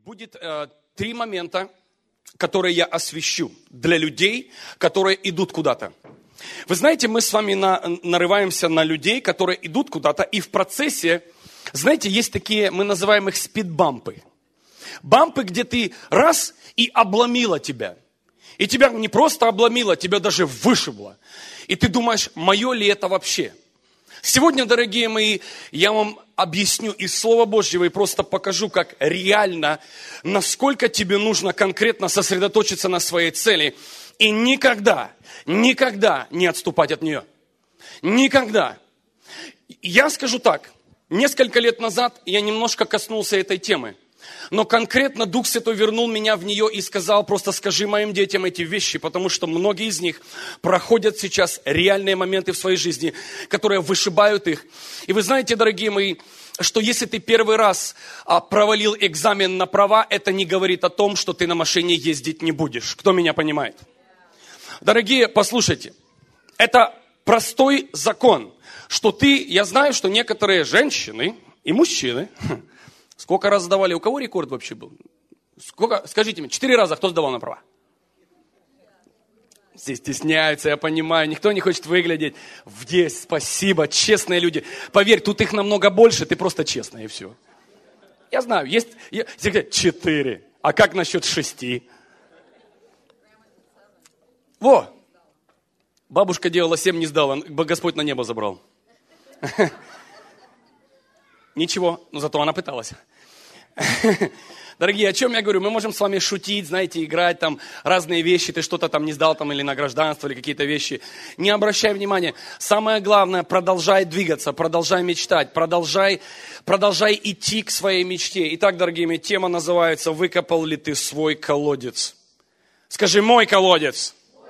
Будет 3 момента, которые я освещу для людей, которые идут куда-то. Вы знаете, мы с вами нарываемся на людей, которые идут куда-то, и в процессе, знаете, есть такие, мы называем их спидбампы. Бампы, где ты раз и обломило тебя. И тебя не просто обломило, тебя даже вышибло. И ты думаешь, мое ли это вообще? Сегодня, дорогие мои, я вам объясню из Слова Божьего и просто покажу, как реально, насколько тебе нужно конкретно сосредоточиться на своей цели и никогда не отступать от нее. Никогда. Я скажу так, несколько лет назад я немножко коснулся этой темы. Но конкретно Дух Святой вернул меня в нее и сказал, просто скажи моим детям эти вещи, потому что многие из них проходят сейчас реальные моменты в своей жизни, которые вышибают их. И вы знаете, дорогие мои, что если ты первый раз провалил экзамен на права, это не говорит о том, что ты на машине ездить не будешь. Кто меня понимает? Дорогие, послушайте, это простой закон, что я знаю, что некоторые женщины и мужчины... Сколько раз сдавали? У кого рекорд вообще был? Скажите мне, 4 раза кто сдавал на права? Все стесняются, я понимаю, никто не хочет выглядеть. Здесь, спасибо, честные люди. Поверь, тут их намного больше, ты просто честный, и все. Я знаю, есть 4, а как насчет 6? Во, бабушка делала 7, не сдала, Господь на небо забрал. Ничего, но зато она пыталась. Дорогие, о чем я говорю? Мы можем с вами шутить, знаете, играть там разные вещи. Ты что-то там не сдал там или на гражданство, или какие-то вещи. Не обращай внимания. Самое главное, продолжай двигаться, продолжай мечтать, продолжай идти к своей мечте. Итак, дорогие мои, тема называется «Выкопал ли ты свой колодец?» Скажи «Мой колодец».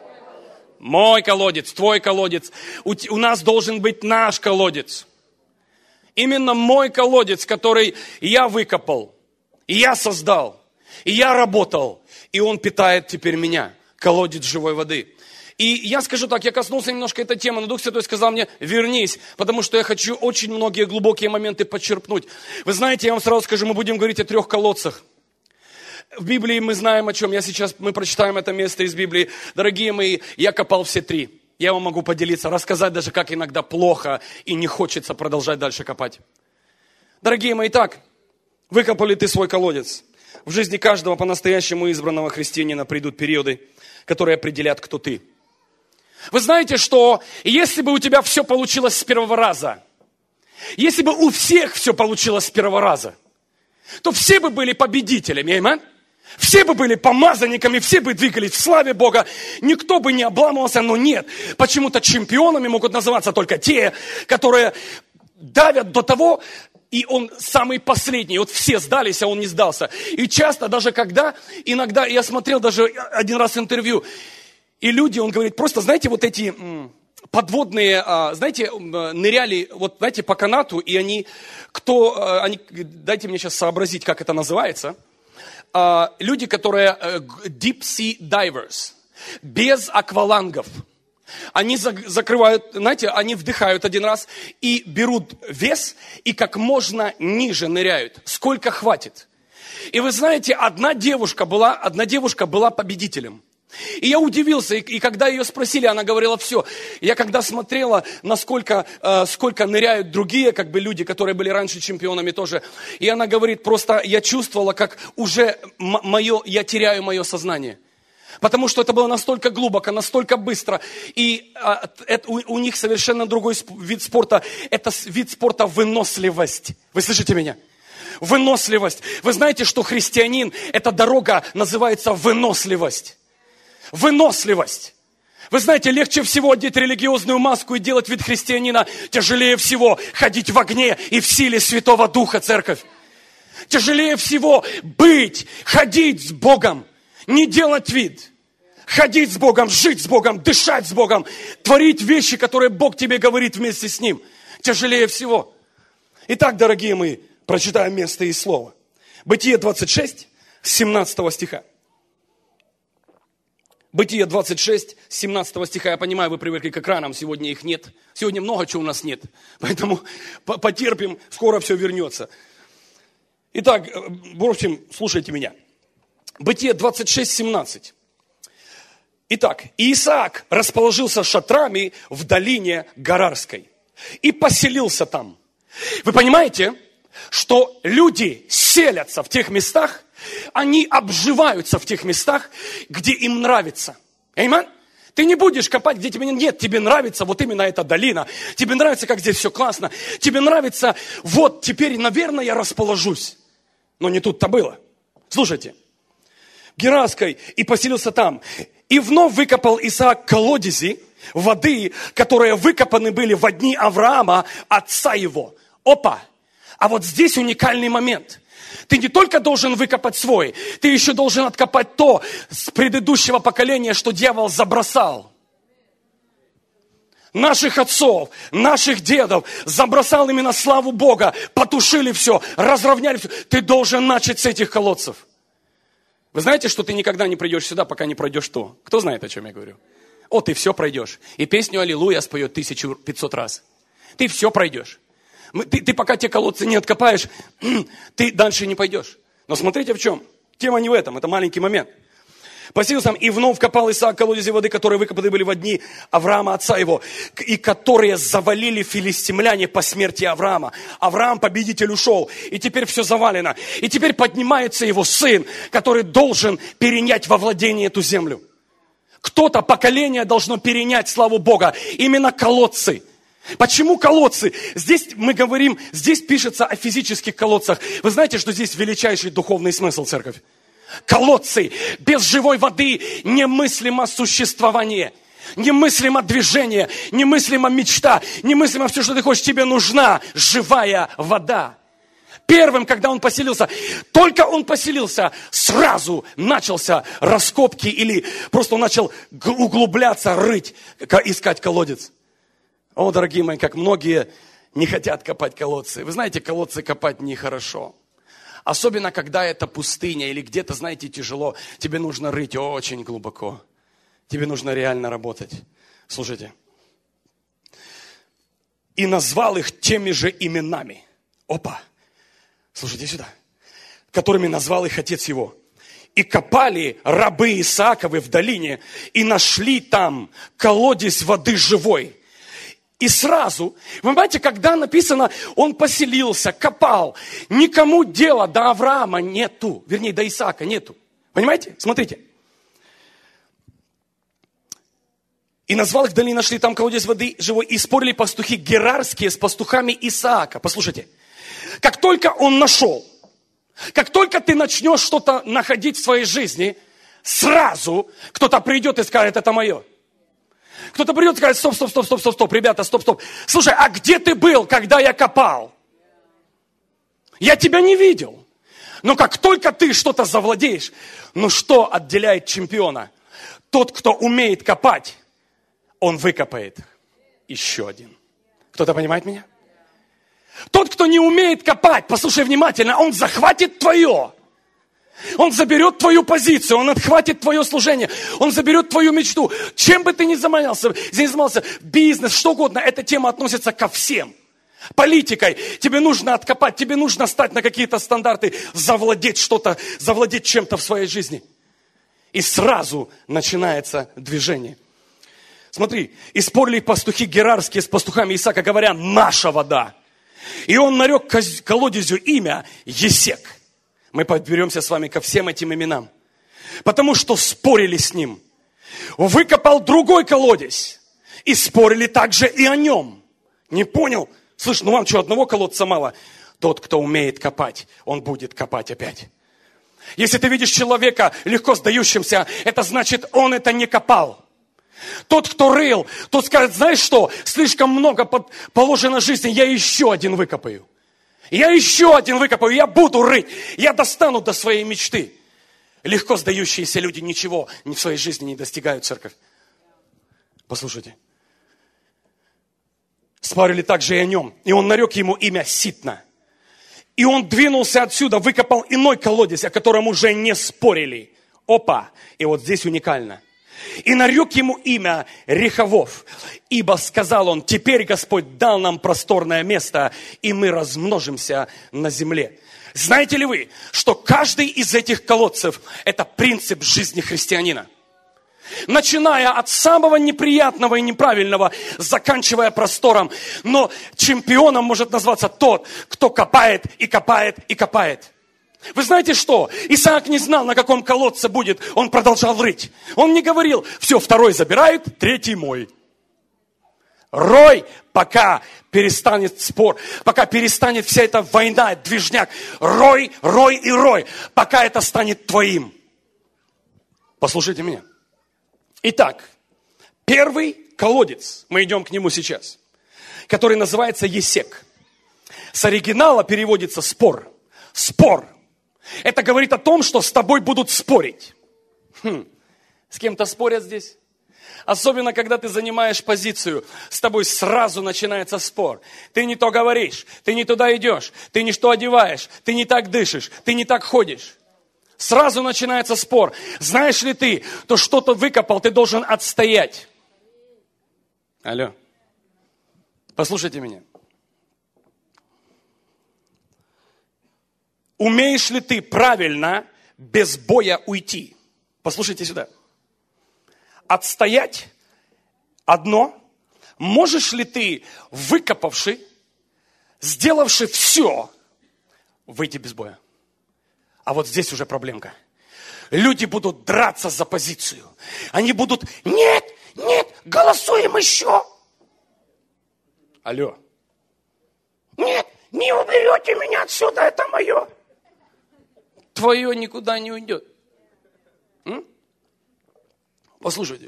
Мой колодец, твой колодец. У нас должен быть наш колодец. Именно мой колодец, который я выкопал, и я создал, и я работал, и он питает теперь меня, колодец живой воды. И я скажу так, я коснулся немножко этой темы, но Дух Святой сказал мне, вернись, потому что я хочу очень многие глубокие моменты подчерпнуть. Вы знаете, я вам сразу скажу, мы будем говорить о 3 колодцах. В Библии мы знаем о чем, мы прочитаем это место из Библии. Дорогие мои, я копал все 3. Я вам могу поделиться, рассказать даже, как иногда плохо и не хочется продолжать дальше копать. Дорогие мои, так, выкопал ли ты свой колодец? В жизни каждого по-настоящему избранного христианина придут периоды, которые определят, кто ты. Вы знаете, что если бы у тебя все получилось с первого раза, если бы у всех все получилось с первого раза, то все бы были победителями, аминь. Все бы были помазанниками, все бы двигались в славе Бога, никто бы не обламывался, но нет. Почему-то чемпионами могут называться только те, которые давят до того, и он самый последний. Вот все сдались, а он не сдался. И часто, даже иногда я смотрел даже один раз интервью, и люди, он говорит, просто, знаете, вот эти подводные, знаете, ныряли, вот, знаете, по канату, и они, дайте мне сейчас сообразить, как это называется. Люди, которые deep sea divers, без аквалангов. Они закрывают, знаете, они вдыхают один раз и берут вес, и как можно ниже ныряют. Сколько хватит. И вы знаете, одна девушка была победителем. И я удивился, и когда ее спросили, она говорила, все. Я когда смотрела, сколько ныряют другие люди, которые были раньше чемпионами тоже. И она говорит, просто я чувствовала, как уже я теряю мое сознание. Потому что это было настолько глубоко, настолько быстро. И у них совершенно другой вид спорта. Это вид спорта выносливость. Вы слышите меня? Выносливость. Вы знаете, что христианин, эта дорога называется выносливость. Выносливость. Вы знаете, легче всего одеть религиозную маску и делать вид христианина. Тяжелее всего ходить в огне и в силе Святого Духа, церковь. Тяжелее всего ходить с Богом, не делать вид. Ходить с Богом, жить с Богом, дышать с Богом, творить вещи, которые Бог тебе говорит вместе с Ним. Тяжелее всего. Итак, дорогие мои, прочитаем место из Слова. Бытие 26, 17 стиха. Бытие 26, 17 стиха. Я понимаю, вы привыкли к экранам, сегодня их нет. Сегодня много чего у нас нет. Поэтому потерпим, скоро все вернется. Итак, в общем, слушайте меня. Бытие 26:17. Итак, Исаак расположился шатрами в долине Гарарской и поселился там. Вы понимаете, что люди селятся в тех местах, они обживаются в тех местах, где им нравится. Аминь? Ты не будешь копать, где тебе нет, тебе нравится вот именно эта долина, тебе нравится, как здесь все классно, тебе нравится, вот теперь, наверное, я расположусь. Но не тут-то было. Слушайте, Герарской и поселился там. И вновь выкопал Исаак колодези воды, которые выкопаны были во дни Авраама, отца его. Опа! А вот здесь уникальный момент. Ты не только должен выкопать свой, ты еще должен откопать то с предыдущего поколения, что дьявол забросал. Наших отцов, наших дедов забросал именно славу Бога, потушили все, разровняли все. Ты должен начать с этих колодцев. Вы знаете, что ты никогда не придешь сюда, пока не пройдешь то? Кто знает, о чем я говорю? О, ты все пройдешь. И песню «Аллилуйя» споет 1500 раз. Ты все пройдешь. Ты пока те колодцы не откопаешь, ты дальше не пойдешь. Но смотрите в чем. Тема не в этом, это маленький момент. Поселился там, и вновь копал Исаак колодези воды, которые выкопаны были во дни Авраама, отца его, и которые завалили филистимляне по смерти Авраама. Авраам, победитель, ушел, и теперь все завалено. И теперь поднимается его сын, который должен перенять во владение эту землю. Кто-то, поколение должно перенять славу Бога. Именно колодцы. Почему колодцы? Здесь мы говорим, здесь пишется о физических колодцах. Вы знаете, что здесь величайший духовный смысл, церковь? Колодцы. Без живой воды немыслимо существование. Немыслимо движение. Немыслимо мечта. Немыслимо все, что ты хочешь. Тебе нужна живая вода. Первым, когда он поселился, только он поселился, сразу начался раскопки или просто он начал углубляться, рыть, искать колодец. О, дорогие мои, как многие не хотят копать колодцы. Вы знаете, колодцы копать нехорошо. Особенно, когда это пустыня или где-то, знаете, тяжело. Тебе нужно рыть очень глубоко. Тебе нужно реально работать. Слушайте. И назвал их теми же именами. Опа. Слушайте сюда. Которыми назвал их отец его. И копали рабы Исааковы в долине и нашли там колодец воды живой. И сразу, вы понимаете, когда написано, он поселился, копал, никому дела до Авраама нету, вернее, до Исаака нету. Понимаете? Смотрите. И назвал их в долине, нашли там колодец воды живой, и спорили пастухи герарские с пастухами Исаака. Послушайте, как только он нашел, как только ты начнешь что-то находить в своей жизни, сразу кто-то придет и скажет, это мое. Кто-то придет и скажет, стоп, ребята, стоп. Слушай, а где ты был, когда я копал? Я тебя не видел. Но как только ты что-то завладеешь, ну что отделяет чемпиона? Тот, кто умеет копать, он выкопает еще один. Кто-то понимает меня? Тот, кто не умеет копать, послушай внимательно, он захватит твое. Он заберет твою позицию, он отхватит твое служение, он заберет твою мечту. Чем бы ты ни занимался, бизнес, что угодно, эта тема относится ко всем. Политикой тебе нужно откопать, тебе нужно стать на какие-то стандарты, завладеть что-то, завладеть чем-то в своей жизни. И сразу начинается движение. Смотри, и спорили пастухи герарские с пастухами Исаака, говоря, наша вода. И он нарек колодезю имя Есек. Мы подберемся с вами ко всем этим именам. Потому что спорили с ним. Выкопал другой колодец. И спорили также и о нем. Не понял? Слышь, ну вам что, одного колодца мало? Тот, кто умеет копать, он будет копать опять. Если ты видишь человека легко сдающимся, это значит, он это не копал. Тот, кто рыл, тот скажет, знаешь что, слишком много положено жизни, я еще один выкопаю. Я еще один выкопаю, я буду рыть, я достану до своей мечты. Легко сдающиеся люди ничего в своей жизни не достигают, церковь. Послушайте. Спорили также и о нем, и он нарек ему имя Ситна. И он двинулся отсюда, выкопал иной колодец, о котором уже не спорили. Опа! И вот здесь уникально. И нарек ему имя Рехавов, ибо сказал он, теперь Господь дал нам просторное место, и мы размножимся на земле. Знаете ли вы, что каждый из этих колодцев – это принцип жизни христианина? Начиная от самого неприятного и неправильного, заканчивая простором. Но чемпионом может назваться тот, кто копает и копает и копает. Вы знаете что? Исаак не знал, на каком колодце будет. Он продолжал рыть. Он не говорил, все, второй забирает, третий мой. Рой, пока перестанет спор, пока перестанет вся эта война, движняк. Рой, рой и рой, пока это станет твоим. Послушайте меня. Итак, первый колодец, мы идем к нему сейчас, который называется Есек. С оригинала переводится спор. Спор. Это говорит о том, что с тобой будут спорить. С кем-то спорят здесь? Особенно, когда ты занимаешь позицию, с тобой сразу начинается спор. Ты не то говоришь, ты не туда идешь, ты не что одеваешь, ты не так дышишь, ты не так ходишь. Сразу начинается спор. Знаешь ли ты, то что-то выкопал, ты должен отстоять. Алло. Послушайте меня. Умеешь ли ты правильно, без боя уйти? Послушайте сюда. Отстоять одно. Можешь ли ты, выкопавши, сделавши все, выйти без боя? А вот здесь уже проблемка. Люди будут драться за позицию. Они будут, нет, голосуем еще. Алло. Нет, не уберете меня отсюда, это мое. Твое никуда не уйдет. Послушайте.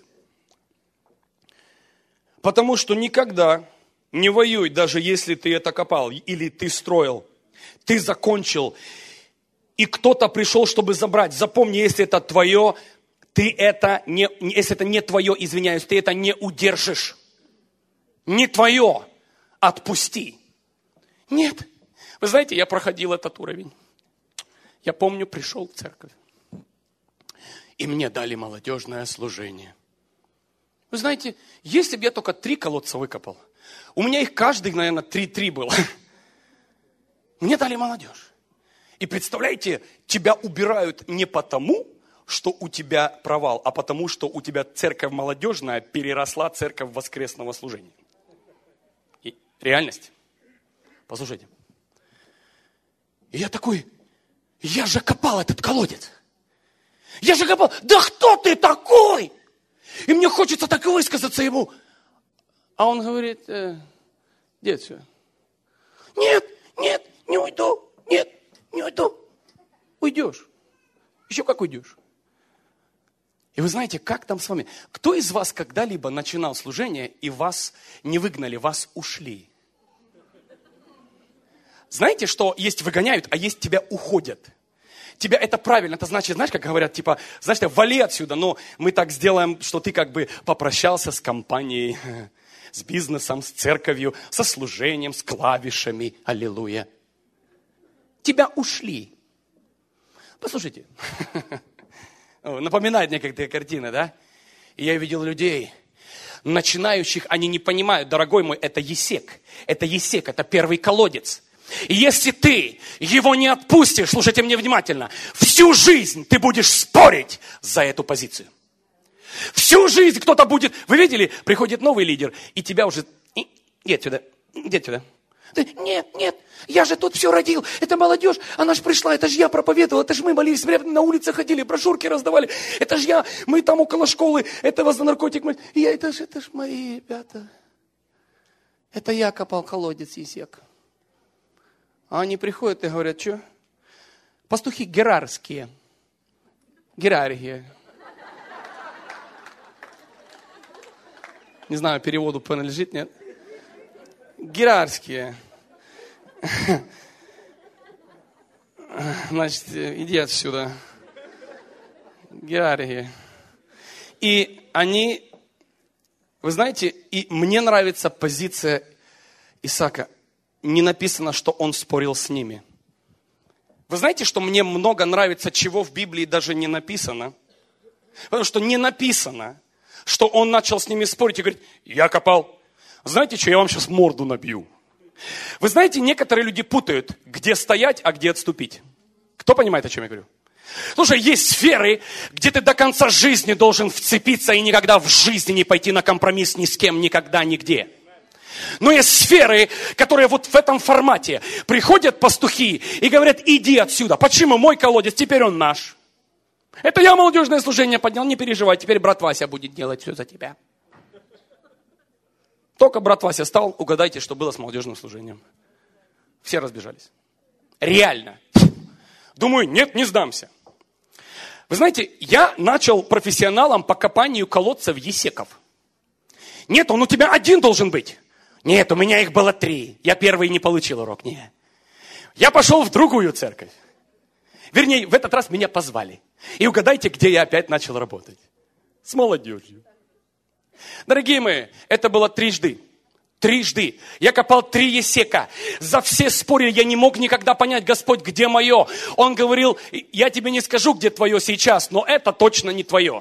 Потому что никогда не воюй, даже если ты это копал, или ты строил, ты закончил, и кто-то пришел, чтобы забрать. Запомни, если это твое, если это не твое, извиняюсь, ты это не удержишь. Не твое. Отпусти. Нет. Вы знаете, я проходил этот уровень. Я помню, пришел в церковь. И мне дали молодежное служение. Вы знаете, если бы я только 3 колодца выкопал, у меня их каждый, наверное, 3 было. Мне дали молодежь. И представляете, тебя убирают не потому, что у тебя провал, а потому, что у тебя церковь молодежная переросла церковь воскресного служения. И реальность. Послушайте. И я такой, я же копал этот колодец. Я же копал, да кто ты такой? И мне хочется так и высказаться ему. А он говорит, дед, все. Нет, не уйду, нет. Не уйду. Уйдешь. Еще как уйдешь. И вы знаете, как там с вами? Кто из вас когда-либо начинал служение, и вас не выгнали, вас ушли? Знаете, что есть выгоняют, а есть тебя уходят. Тебя это правильно, это значит, знаешь, как говорят, типа, знаешь, вали отсюда, но мы так сделаем, что ты как бы попрощался с компанией, с бизнесом, с церковью, со служением, с клавишами. Аллилуйя. Тебя ушли. Послушайте, напоминает мне как-то картина, да? И я видел людей, начинающих, они не понимают, дорогой мой, это Есек, это первый колодец. И если ты его не отпустишь, слушайте мне внимательно, всю жизнь ты будешь спорить за эту позицию. Всю жизнь кто-то будет, вы видели, приходит новый лидер, и тебя уже, иди сюда. Нет, я же тут все родил, это молодежь, она же пришла, это же я проповедовал, это же мы молились, на улице ходили, брошюрки раздавали, это же я, мы там около школы, этого за наркотик, это ж мои ребята, это я копал колодец, Есек. А они приходят и говорят, что? Пастухи герарские, герархия. Не знаю, переводу принадлежит, нет? Герарские. Значит, иди отсюда. Герархия. И они, вы знаете, и мне нравится позиция Исаака. Не написано, что он спорил с ними. Вы знаете, что мне много нравится, чего в Библии даже не написано? Потому что не написано, что он начал с ними спорить и говорит, я копал. Знаете что, я вам сейчас морду набью. Вы знаете, некоторые люди путают, где стоять, а где отступить. Кто понимает, о чем я говорю? Слушай, есть сферы, где ты до конца жизни должен вцепиться и никогда в жизни не пойти на компромисс ни с кем, никогда, нигде. Но есть сферы, которые вот в этом формате. Приходят пастухи и говорят, иди отсюда. Почему? Мой колодец, теперь он наш. Это я молодежное служение поднял, не переживай, теперь брат Вася будет делать все за тебя. Только брат Вася стал, угадайте, что было с молодежным служением. Все разбежались. Реально. Думаю, нет, не сдамся. Вы знаете, я начал профессионалом по копанию колодцев Есеков. Нет, он у тебя один должен быть. Нет, у меня их было 3. Я первый не получил урок. Нет. Я пошел в другую церковь. Вернее, в этот раз меня позвали. И угадайте, где я опять начал работать. С молодежью. Дорогие мои, это было 3 трижды. Я копал 3 Есека. За все споры я не мог никогда понять, Господь, где мое. Он говорил, я тебе не скажу, где твое сейчас, но это точно не твое.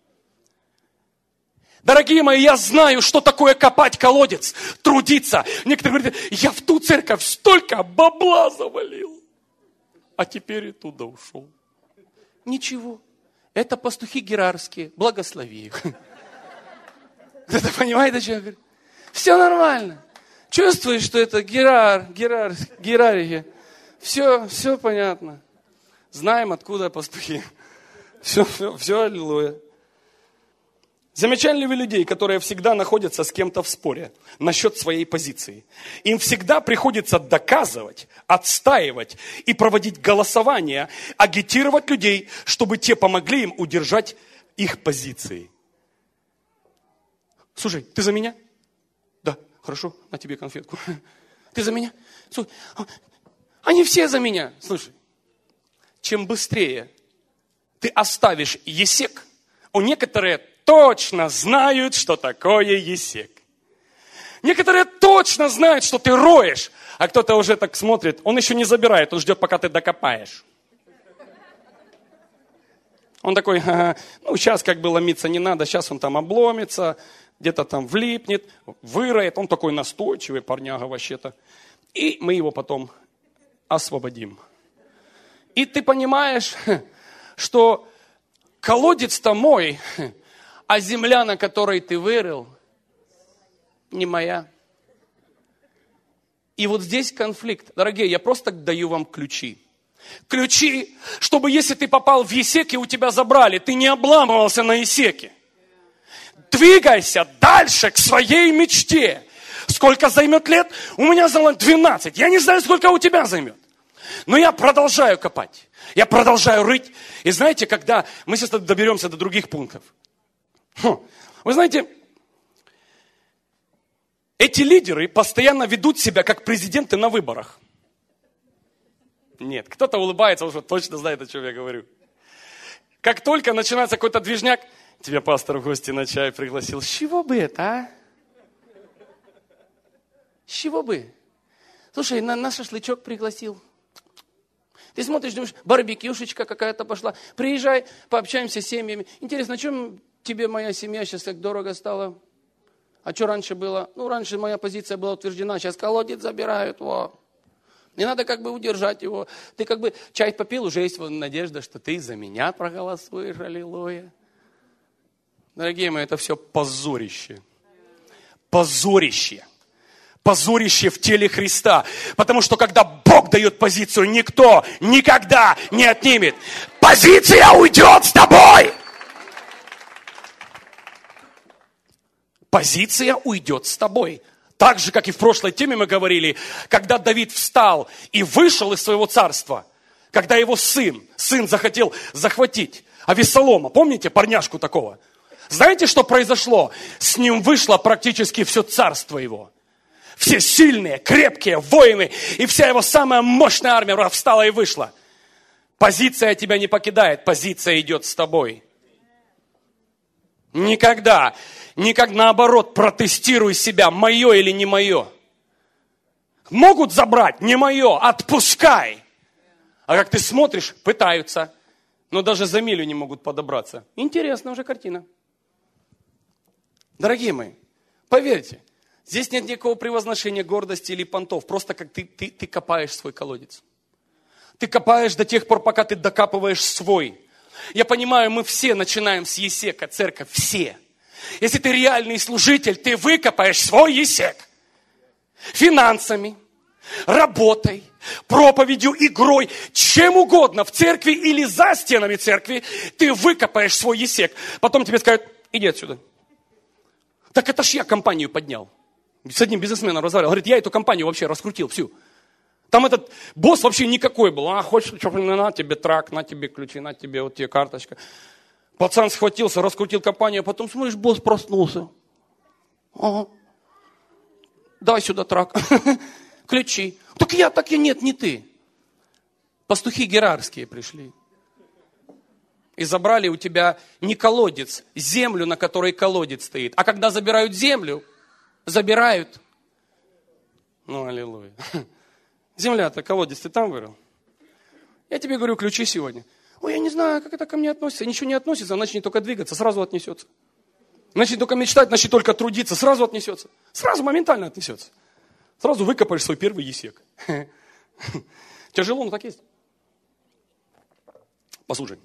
Дорогие мои, я знаю, что такое копать колодец, трудиться. Некоторые говорят, я в ту церковь столько бабла завалил, а теперь и туда ушел. Ничего, это пастухи герарские, благослови их. Кто-то понимает, о чем я говорю? Все нормально. Чувствуешь, что это герархия. Все понятно. Знаем, откуда пастухи. Все, аллилуйя. Замечали ли вы людей, которые всегда находятся с кем-то в споре насчет своей позиции? Им всегда приходится доказывать, отстаивать и проводить голосования, агитировать людей, чтобы те помогли им удержать их позиции. Слушай, ты за меня? Да, хорошо, на тебе конфетку. Ты за меня? Слушай, они все за меня. Слушай, чем быстрее ты оставишь Есек, некоторые точно знают, что такое Есек. Некоторые точно знают, что ты роешь, а кто-то уже так смотрит, он еще не забирает, он ждет, пока ты докопаешь. Он такой, сейчас как бы ломиться не надо, сейчас он там обломится, где-то там влипнет, выроет, он такой настойчивый парняга вообще-то. И мы его потом освободим. И ты понимаешь, что колодец-то мой, а земля, на которой ты вырыл, не моя. И вот здесь конфликт. Дорогие, я просто даю вам ключи. Ключи, чтобы если ты попал в Есек и у тебя забрали, ты не обламывался на Есеке. Двигайся дальше к своей мечте. Сколько займет лет? У меня займет 12. Я не знаю, сколько у тебя займет. Но я продолжаю копать. Я продолжаю рыть. И знаете, когда мы сейчас доберемся до других пунктов. Вы знаете, эти лидеры постоянно ведут себя как президенты на выборах. Нет, кто-то улыбается, уже точно знает, о чем я говорю. Как только начинается какой-то движняк, тебя пастор в гости на чай пригласил. С чего бы это, а? С чего бы? Слушай, на шашлычок пригласил. Ты смотришь, думаешь, барбекюшечка какая-то пошла. Приезжай, пообщаемся с семьями. Интересно, о чем тебе моя семья сейчас так дорого стала? А что раньше было? Раньше моя позиция была утверждена, сейчас колодец забирают. Не надо как бы удержать его. Ты как бы чай попил, уже есть надежда, что ты за меня проголосуешь. Аллилуйя. Дорогие мои, это все позорище. Позорище. Позорище в теле Христа. Потому что когда Бог дает позицию, никто никогда не отнимет. Позиция уйдет с тобой. Позиция уйдет с тобой. Так же, как и в прошлой теме мы говорили, когда Давид встал и вышел из своего царства, когда его сын захотел захватить Авессалома, помните парняшку такого? Знаете, что произошло? С ним вышло практически все царство его. Все сильные, крепкие воины и вся его самая мощная армия встала и вышла. Позиция тебя не покидает, позиция идет с тобой. Никогда наоборот, протестируй себя, мое или не мое. Могут забрать, не мое, отпускай. А как ты смотришь, пытаются, но даже за милю не могут подобраться. Интересная уже картина. Дорогие мои, поверьте, Здесь нет никакого превозношения, гордости или понтов. Просто как ты копаешь свой колодец. Ты копаешь до тех пор, пока ты докапываешь свой. Я понимаю, мы все начинаем с есека, церковь, все. Если ты реальный служитель, ты выкопаешь свой есек. Финансами, работой, проповедью, игрой, чем угодно в церкви или за стенами церкви, ты выкопаешь свой есек. Потом тебе скажут, иди отсюда. Так это ж я компанию поднял. С одним бизнесменом разговаривал. Говорит, я эту компанию вообще раскрутил всю. Там этот босс вообще никакой был. Хочешь, что, на тебе трак, на тебе ключи, на тебе вот тебе карточка. Пацан схватился, раскрутил компанию, а потом, смотришь, босс проснулся. Ага. Дай сюда трак. Ключи. Так я, нет, не ты. Пастухи герарские пришли. И забрали у тебя не колодец, землю, на которой колодец стоит. А когда забирают землю, забирают. Ну, аллилуйя. Земля-то, колодец ты там вырыл? Я тебе говорю, ключи сегодня. Ой, я не знаю, как это ко мне относится. Ничего не относится, начни только двигаться, сразу отнесется. Начни только мечтать, начни только трудиться, сразу отнесется. Сразу моментально отнесется. Сразу выкопаешь свой первый есек. Тяжело, но так есть. Послушай.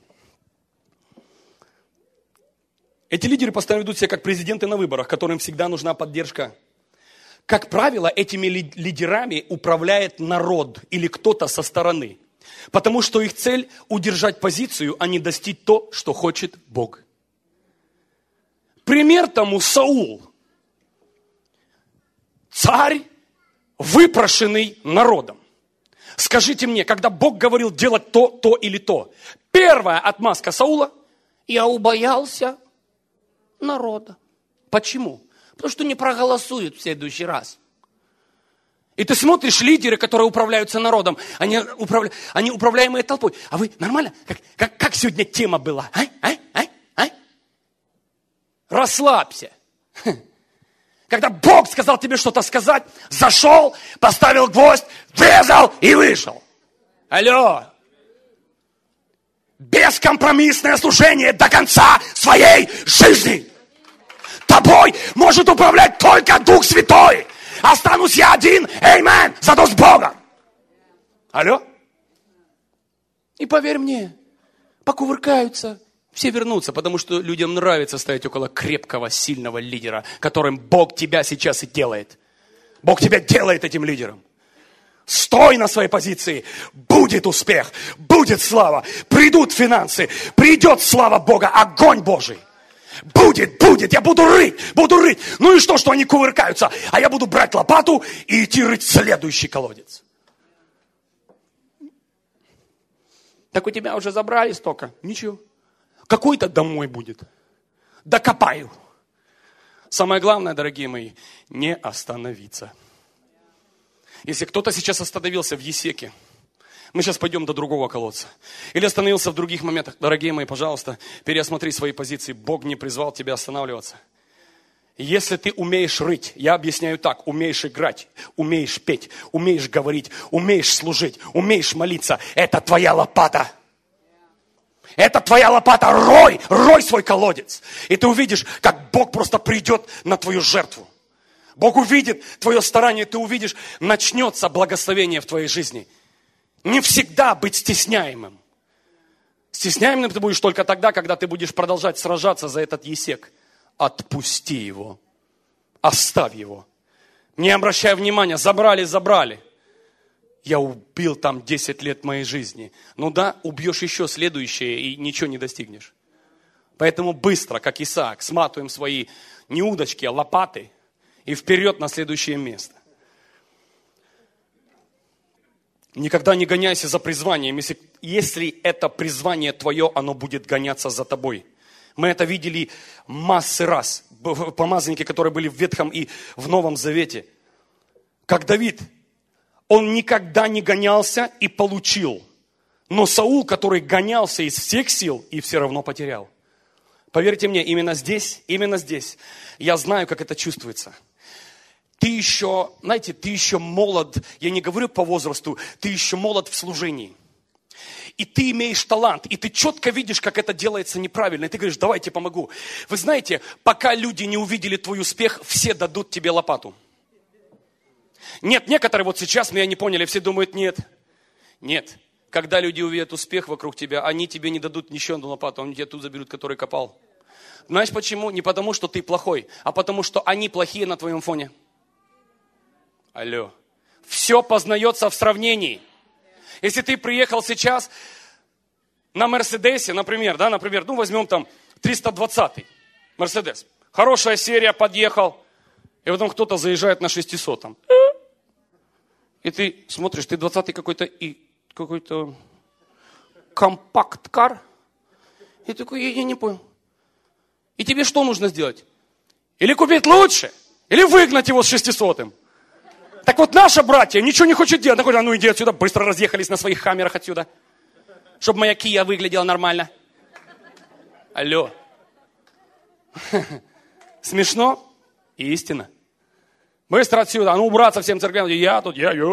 Эти лидеры постоянно ведут себя как президенты на выборах, которым всегда нужна поддержка. Как правило, этими лидерами управляет народ или кто-то со стороны. Потому что их цель удержать позицию, а не достичь то, что хочет Бог. Пример тому Саул. Царь, выпрошенный народом. Скажите мне, когда Бог говорил делать то, то или то, первая отмазка Саула: я убоялся народа. Почему? Потому что не проголосуют в следующий раз. И ты смотришь, лидеры, которые управляются народом, они управляемые толпой. А вы нормально? Как сегодня тема была? Расслабься. Когда Бог сказал тебе что-то сказать, зашел, поставил гвоздь, врезал и вышел. Алло. Бескомпромиссное служение до конца своей жизни. Тобой может управлять только Дух Святой. Останусь я один, аминь, зато с Богом. Алло? И поверь мне, покувыркаются, все вернутся, потому что людям нравится стоять около крепкого, сильного лидера, которым Бог тебя сейчас и делает. Бог тебя делает этим лидером. Стой на своей позиции, будет успех, будет слава, придут финансы, придет слава Бога, огонь Божий. Будет, я буду рыть. Ну и что они кувыркаются? А я буду брать лопату и идти рыть следующий колодец. Так у тебя уже забрали столько? Ничего. Какой-то домой будет. Докопаю. Самое главное, дорогие мои, не остановиться. Если кто-то сейчас остановился в есеке, мы сейчас пойдем до другого колодца. Или остановился в других моментах. Дорогие мои, пожалуйста, переосмотри свои позиции. Бог не призвал тебя останавливаться. Если ты умеешь рыть, я объясняю так, умеешь играть, умеешь петь, умеешь говорить, умеешь служить, умеешь молиться, это твоя лопата. Это твоя лопата, рой свой колодец. И ты увидишь, как Бог просто придет на твою жертву. Бог увидит твое старание, ты увидишь, начнется благословение в твоей жизни. Не всегда быть стесняемым. Стесняемым ты будешь только тогда, когда ты будешь продолжать сражаться за этот есек. Отпусти его. Оставь его. Не обращай внимания. Забрали. Я убил там 10 лет моей жизни. Ну да, убьешь еще следующее и ничего не достигнешь. Поэтому быстро, как Исаак, сматываем свои не удочки, а лопаты и вперед на следующее место. Никогда не гоняйся за призванием. Если это призвание твое, оно будет гоняться за тобой. Мы это видели массы раз. Помазанники, которые были в Ветхом и в Новом Завете. Как Давид. Он никогда не гонялся и получил. Но Саул, который гонялся из всех сил и все равно потерял. Поверьте мне, именно здесь, я знаю, как это чувствуется. Ты еще молод, я не говорю по возрасту, ты еще молод в служении. И ты имеешь талант, и ты четко видишь, как это делается неправильно. И ты говоришь, давайте помогу. Вы знаете, пока люди не увидели твой успех, все дадут тебе лопату. Нет, некоторые вот сейчас меня не поняли, все думают, нет. Нет. Когда люди увидят успех вокруг тебя, они тебе не дадут еще одну лопату, они тебя тут заберут, который копал. Знаешь почему? Не потому, что ты плохой, а потому, что они плохие на твоем фоне. Алло. Все познается в сравнении. Если ты приехал сейчас на Мерседесе, например, ну возьмем там 320-й Мерседес. Хорошая серия, подъехал, и потом кто-то заезжает на 600-м. И ты смотришь, ты 20-й какой-то компакт-кар. И такой, я не понял. И тебе что нужно сделать? Или купить лучше, или выгнать его с 600-м. Так вот, наши братья ничего не хочет делать. Такой, ну иди отсюда, быстро разъехались на своих хаммерах отсюда. Чтобы моя Кия выглядела нормально. Алло. Смешно? Истина. Быстро отсюда, а ну убраться всем церквям. Я.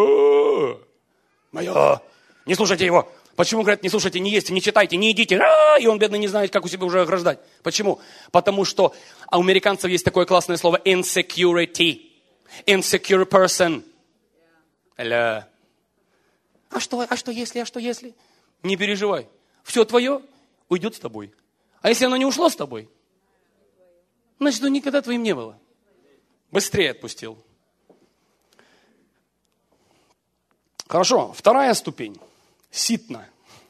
Мое. Не слушайте его. Почему, говорят, не слушайте, не ешьте, не читайте, не едите. И он, бедный, не знает, как у себя уже ограждать. Почему? Потому что у американцев есть такое классное слово insecurity. Insecure person. Алло. А что если? Не переживай. Все твое уйдет с тобой. А если оно не ушло с тобой, значит, оно никогда твоим не было. Быстрее отпустил. Хорошо, вторая ступень. Ситна.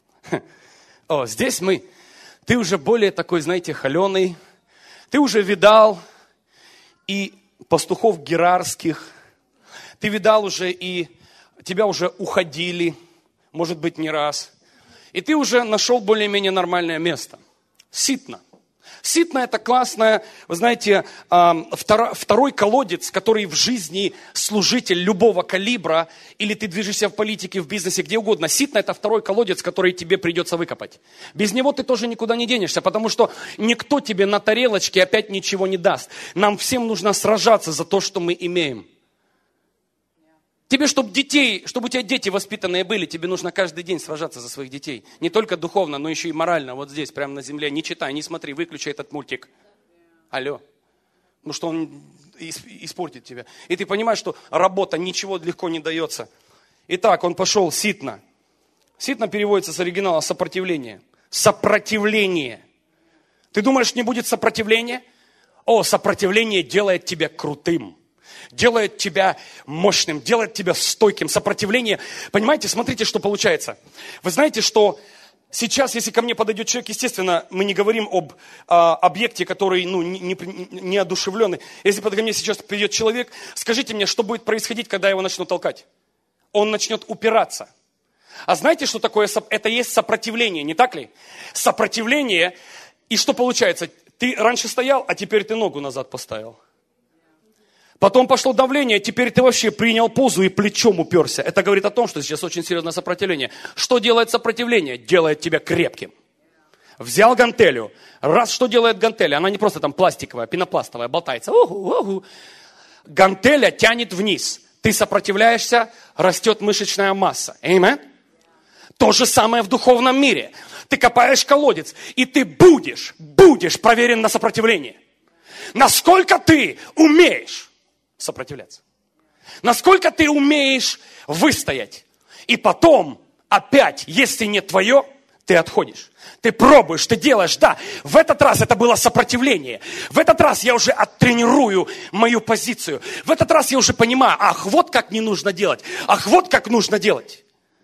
Здесь ты уже более такой, знаете, холеный. Ты уже видал и пастухов герарских. Ты видал уже и тебя уже уходили, может быть, не раз. И ты уже нашел более-менее нормальное место. Ситна. Ситна – это классное, вы знаете, второй колодец, который в жизни служитель любого калибра, или ты движешься в политике, в бизнесе, где угодно. Ситна – это второй колодец, который тебе придется выкопать. Без него ты тоже никуда не денешься, потому что никто тебе на тарелочке опять ничего не даст. Нам всем нужно сражаться за то, что мы имеем. Тебе, чтобы у тебя дети воспитанные были, тебе нужно каждый день сражаться за своих детей. Не только духовно, но еще и морально. Вот здесь, прямо на земле. Не читай, не смотри, выключи этот мультик. Алло. Потому что он испортит тебя. И ты понимаешь, что работа, ничего легко не дается. Итак, он пошел ситна. Ситна переводится с оригинала сопротивление. Сопротивление. Ты думаешь, не будет сопротивления? Сопротивление делает тебя крутым. Делает тебя мощным, делает тебя стойким. Сопротивление. Понимаете, смотрите, что получается. Вы знаете, что сейчас, если ко мне подойдет человек, естественно, мы не говорим об объекте, который не одушевленный. Если ко мне сейчас придет человек, скажите мне, что будет происходить, когда я его начну толкать? Он начнет упираться. А знаете, что такое? Это есть сопротивление, не так ли? Сопротивление. И что получается? Ты раньше стоял, а теперь ты ногу назад поставил. Потом пошло давление, теперь ты вообще принял позу и плечом уперся. Это говорит о том, что сейчас очень серьезное сопротивление. Что делает сопротивление? Делает тебя крепким. Взял гантелью. Раз, что делает гантель? Она не просто там пластиковая, пенопластовая, болтается. Гантеля тянет вниз. Ты сопротивляешься, растет мышечная масса. Аминь. То же самое в духовном мире. Ты копаешь колодец, и ты будешь проверен на сопротивление. Насколько ты умеешь сопротивляться. Насколько ты умеешь выстоять. И потом, опять, если не твое, ты отходишь. Ты пробуешь, ты делаешь. Да, в этот раз это было сопротивление. В этот раз я уже оттренирую мою позицию. В этот раз я уже понимаю, вот как не нужно делать. Вот как нужно делать.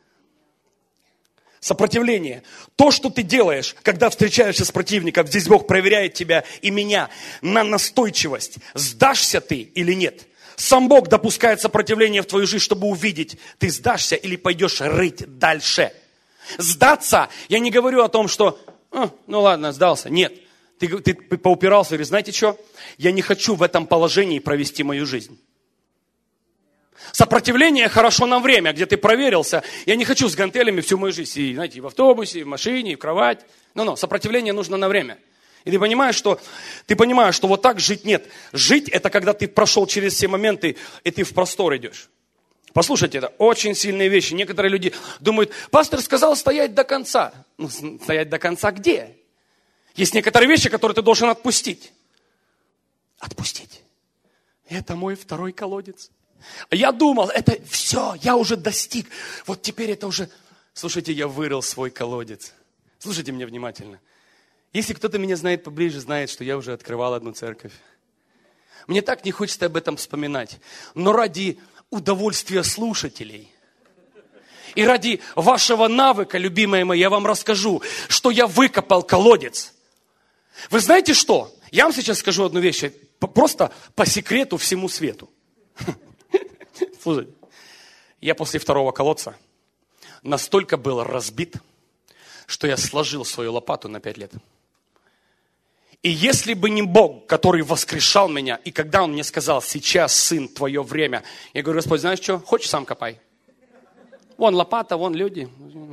Сопротивление. То, что ты делаешь, когда встречаешься с противником, здесь Бог проверяет тебя и меня на настойчивость. Сдашься ты или нет? Сам Бог допускает сопротивление в твою жизнь, чтобы увидеть, ты сдашься или пойдешь рыть дальше. Сдаться, я не говорю о том, что, ну ладно, сдался. Нет, ты поупирался, говоришь, знаете что? Я не хочу в этом положении провести мою жизнь. Сопротивление хорошо на время, где ты проверился. Я не хочу с гантелями всю мою жизнь. И, знаете, и в автобусе, и в машине, и в кровать. Сопротивление нужно на время. И ты понимаешь, что вот так жить нет. Жить это когда ты прошел через все моменты, и ты в простор идешь. Послушайте, это очень сильные вещи. Некоторые люди думают, пастор сказал стоять до конца. Стоять до конца где? Есть некоторые вещи, которые ты должен отпустить. Отпустить. Это мой второй колодец. Я думал, это все, я уже достиг. Вот теперь это уже... Слушайте, я вырыл свой колодец. Слушайте меня внимательно. Если кто-то меня знает поближе, знает, что я уже открывал одну церковь. Мне так не хочется об этом вспоминать. Но ради удовольствия слушателей и ради вашего навыка, любимые мои, я вам расскажу, что я выкопал колодец. Вы знаете что? Я вам сейчас скажу одну вещь, просто по секрету всему свету. Слушайте, я после второго колодца настолько был разбит, что я сложил свою лопату на 5 лет. И если бы не Бог, который воскрешал меня, и когда Он мне сказал, сейчас, сын, твое время, я говорю, Господь, знаешь что, хочешь, сам копай. Вон лопата, вон люди.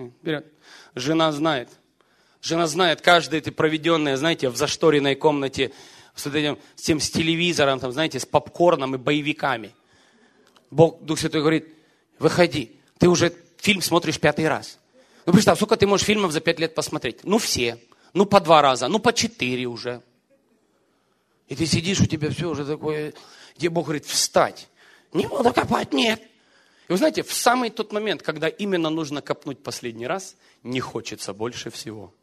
Жена знает. Жена знает каждое это проведенное, знаете, в зашторенной комнате, с телевизором, там, знаете, с попкорном и боевиками. Бог, Дух Святой говорит, выходи, ты уже фильм смотришь 5-й раз. Ну, представь, сколько ты можешь фильмов за 5 лет посмотреть? Ну, все. Ну, по 2 раза. Ну, по 4 уже. И ты сидишь, у тебя все уже такое, где Бог говорит, встать. Не буду копать, нет. И вы знаете, в самый тот момент, когда именно нужно копнуть последний раз, не хочется больше всего.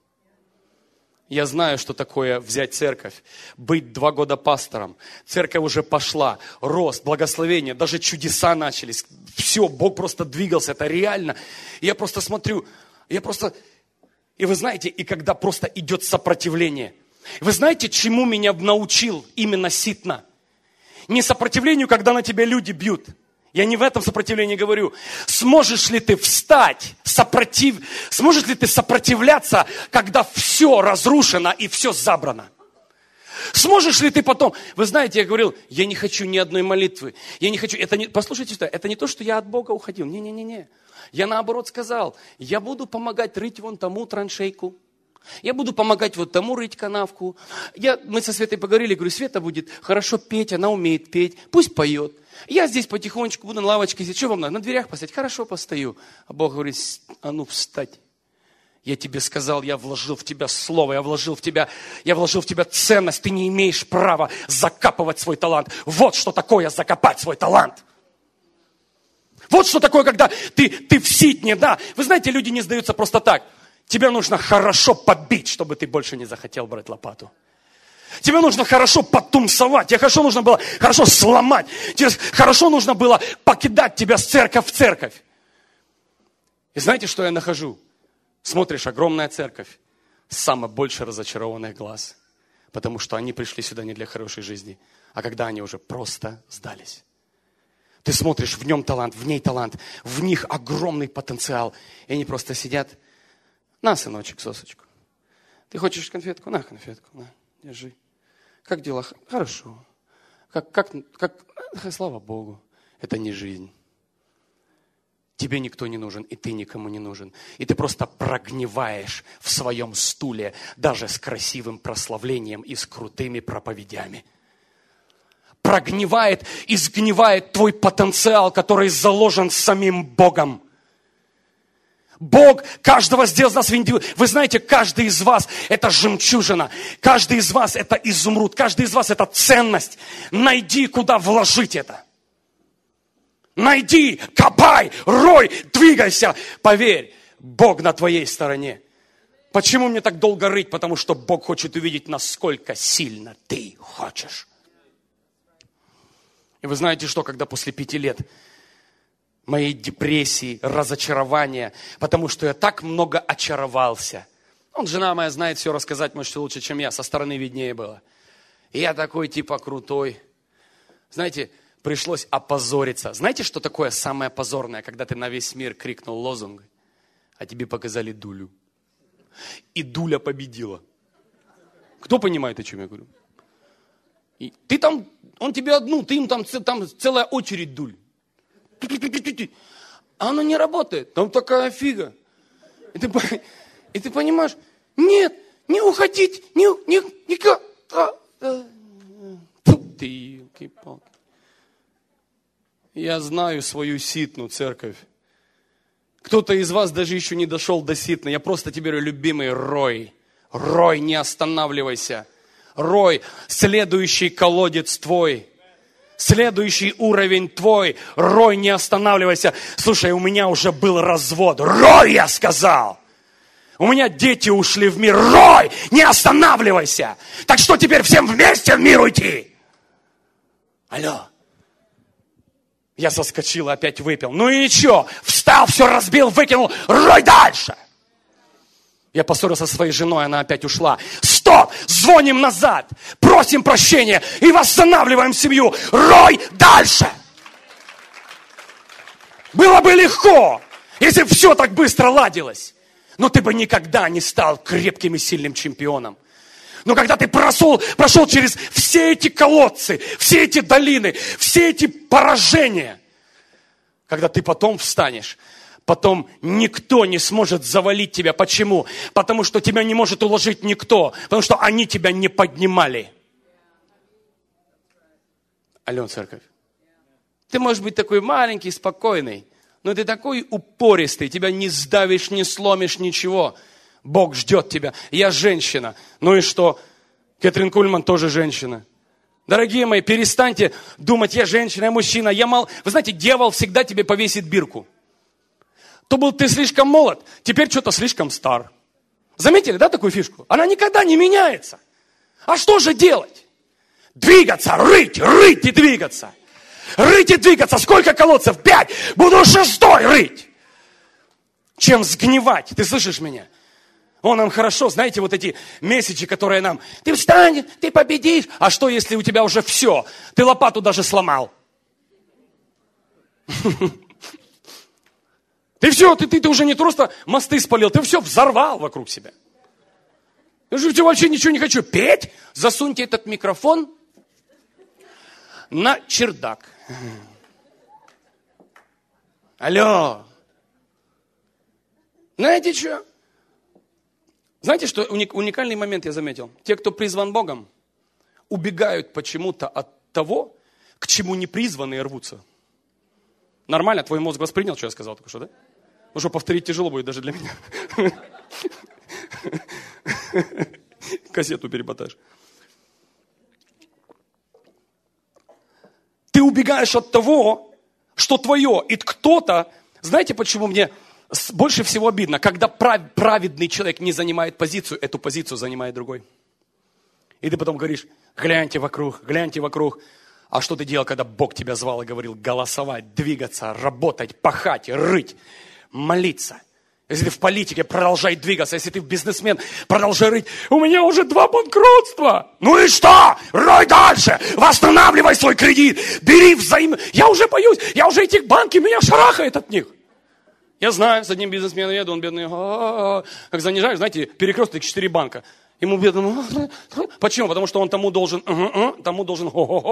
Я знаю, что такое взять церковь, быть 2 года пастором. Церковь уже пошла, рост, благословение, даже чудеса начались. Все, Бог просто двигался, это реально. И я просто смотрю, И вы знаете, и когда просто идет сопротивление. Вы знаете, чему меня научил именно Ситна? Не сопротивлению, когда на тебя люди бьют. Я не в этом сопротивлении говорю. Сможешь ли ты встать, сможешь ли ты сопротивляться, когда все разрушено и все забрано? Сможешь ли ты потом... Вы знаете, я говорил, я не хочу ни одной молитвы. Я не хочу... Послушайте, это не то, что я от Бога уходил. Не-не-не. Я наоборот сказал, я буду помогать рыть вон тому траншейку. Я буду помогать вот тому рыть канавку. Мы со Светой поговорили, говорю, Света будет хорошо петь, она умеет петь, пусть поет. Я здесь потихонечку буду на лавочке сидеть. Что вам надо? На дверях постоять? Хорошо, постою. А Бог говорит, а ну встать. Я тебе сказал, я вложил в тебя слово, я вложил в тебя ценность. Ты не имеешь права закапывать свой талант. Вот что такое закопать свой талант. Вот что такое, когда ты в ситне, да. Вы знаете, люди не сдаются просто так. Тебе нужно хорошо побить, чтобы ты больше не захотел брать лопату. Тебе нужно хорошо потумсовать, тебе нужно было хорошо сломать, тебе хорошо нужно было покидать тебя с церковь в церковь. И знаете, что я нахожу? Смотришь, огромная церковь, самое больше разочарованных глаз, потому что они пришли сюда не для хорошей жизни, а когда они уже просто сдались. Ты смотришь, в нем талант, в ней талант, в них огромный потенциал, и они просто сидят. На, сыночек, сосочку. Ты хочешь конфетку? На конфетку, на, держи. Как дела? Хорошо. Слава Богу. Это не жизнь. Тебе никто не нужен, и ты никому не нужен. И ты просто прогниваешь в своем стуле, даже с красивым прославлением и с крутыми проповедями. Прогнивает и сгнивает твой потенциал, который заложен самим Богом. Бог каждого сделал из нас индивидуально. Вы знаете, каждый из вас это жемчужина. Каждый из вас это изумруд. Каждый из вас это ценность. Найди, куда вложить это. Найди, копай, рой, двигайся. Поверь, Бог на твоей стороне. Почему мне так долго рыть? Потому что Бог хочет увидеть, насколько сильно ты хочешь. И вы знаете что, когда после 5 лет моей депрессии, разочарования, потому что я так много очаровался. Жена моя знает все рассказать, может, лучше, чем я, со стороны виднее было. И я такой типа крутой. Знаете, пришлось опозориться. Знаете, что такое самое позорное, когда ты на весь мир крикнул лозунг, а тебе показали дулю. И дуля победила. Кто понимает, о чем я говорю? И ты там, он тебе одну, ты им там целая очередь дуль. А оно не работает. Там такая фига. И ты понимаешь, нет, не уходить, никак. Ты елки-палки. Я знаю свою ситну церковь. Кто-то из вас даже еще не дошел до ситны. Я просто тебе говорю, любимый, рой. Рой, не останавливайся. Рой, следующий колодец твой. Следующий уровень твой. Рой, не останавливайся. Слушай, у меня уже был развод. Рой, я сказал. У меня дети ушли в мир. Рой, не останавливайся. Так что теперь всем вместе в мир уйти? Алло. Я соскочил, опять выпил. Ну и ничего. Встал, все разбил, выкинул. Рой дальше. Я поссорился со своей женой, она опять ушла. Стоп! Звоним назад, просим прощения и восстанавливаем семью. Рой дальше! Было бы легко, если бы все так быстро ладилось. Но ты бы никогда не стал крепким и сильным чемпионом. Но когда ты прошел через все эти колодцы, все эти долины, все эти поражения, когда ты потом встанешь, потом никто не сможет завалить тебя. Почему? Потому что тебя не может уложить никто. Потому что они тебя не поднимали. Алло, церковь. Ты можешь быть такой маленький, спокойный, но ты такой упористый. Тебя не сдавишь, не сломишь, ничего. Бог ждет тебя. Я женщина. Ну и что? Кэтрин Кульман тоже женщина. Дорогие мои, перестаньте думать, я женщина, я мужчина. Вы знаете, дьявол всегда тебе повесит бирку. То был ты слишком молод, теперь что-то слишком стар. Заметили, да, такую фишку? Она никогда не меняется. А что же делать? Двигаться, рыть и двигаться. Рыть и двигаться. Сколько колодцев? 5. Буду 6-й рыть. Чем сгнивать. Ты слышишь меня? Нам хорошо, знаете, вот эти месседжи, которые нам. Ты встань, ты победишь. А что, если у тебя уже все? Ты лопату даже сломал. Ты все, ты уже не просто мосты спалил, ты все взорвал вокруг себя. Я же вообще ничего не хочу. Петь? Засуньте этот микрофон на чердак. Алло. Знаете что? Знаете, что уникальный момент я заметил? Те, кто призван Богом, убегают почему-то от того, к чему не призваны и рвутся. Нормально? Твой мозг воспринял, что я сказал только что, да? Ну что, повторить тяжело будет даже для меня. Кассету перемотаешь. Ты убегаешь от того, что твое. И кто-то, знаете, почему мне больше всего обидно? Когда праведный человек не занимает позицию, эту позицию занимает другой. И ты потом говоришь, гляньте вокруг. А что ты делал, когда Бог тебя звал и говорил голосовать, двигаться, работать, пахать, рыть, молиться? Если ты в политике, продолжай двигаться. Если ты бизнесмен, продолжай рыть. У меня уже 2 банкротства. Ну и что? Рой дальше. Восстанавливай свой кредит. Бери взаимно. Я уже боюсь. Я уже эти банки, меня шарахает от них. Я знаю, с одним бизнесменом еду, он бедный. Как занижаешь, знаете, перекресток 4 банка. Ему бедному. Почему? Потому что он тому должен, тому должен.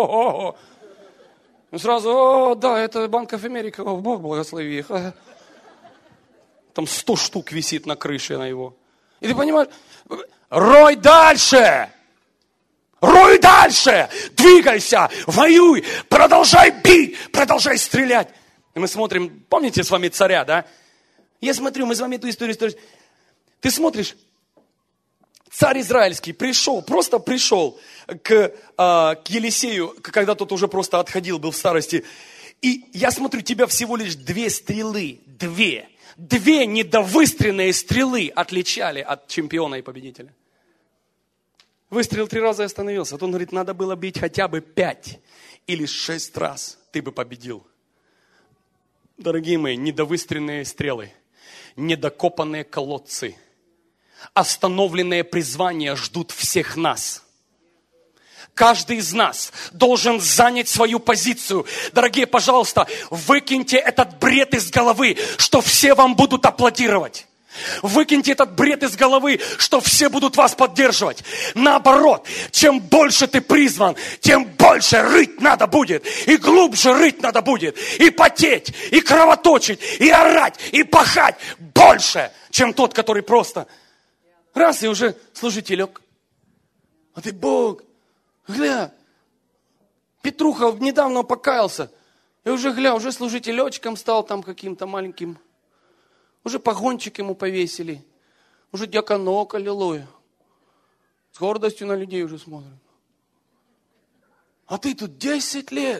И сразу, да, это Банк оф Америка, Бог благослови их. Там 100 штук висит на крыше на его. И ты понимаешь, рой дальше! Рой дальше! Двигайся, воюй, продолжай бить, продолжай стрелять. И мы смотрим, помните с вами царя, да? Я смотрю, мы с вами эту историю. Ты смотришь, царь израильский просто пришел к Елисею, когда тот уже просто отходил, был в старости. И я смотрю, тебя всего лишь 2 стрелы, 2 недовыстрелянные стрелы отличали от чемпиона и победителя. Выстрелил 3 раза и остановился. А то он говорит, надо было бить хотя бы 5 или 6 раз, ты бы победил. Дорогие мои, недовыстрелянные стрелы, недокопанные колодцы, остановленные призвания ждут всех нас. Каждый из нас должен занять свою позицию. Дорогие, пожалуйста, выкиньте этот бред из головы, что все вам будут аплодировать. Выкиньте этот бред из головы, что все будут вас поддерживать. Наоборот, чем больше ты призван, тем больше рыть надо будет. И глубже рыть надо будет. И потеть, и кровоточить, и орать, и пахать больше, чем тот, который просто раз и уже служителек. А ты Бог. Гля, Петруха недавно покаялся. И уже служителечком стал там каким-то маленьким. Уже погончик ему повесили. Уже диаконок, аллилуйя. С гордостью на людей уже смотрят. А ты тут 10 лет.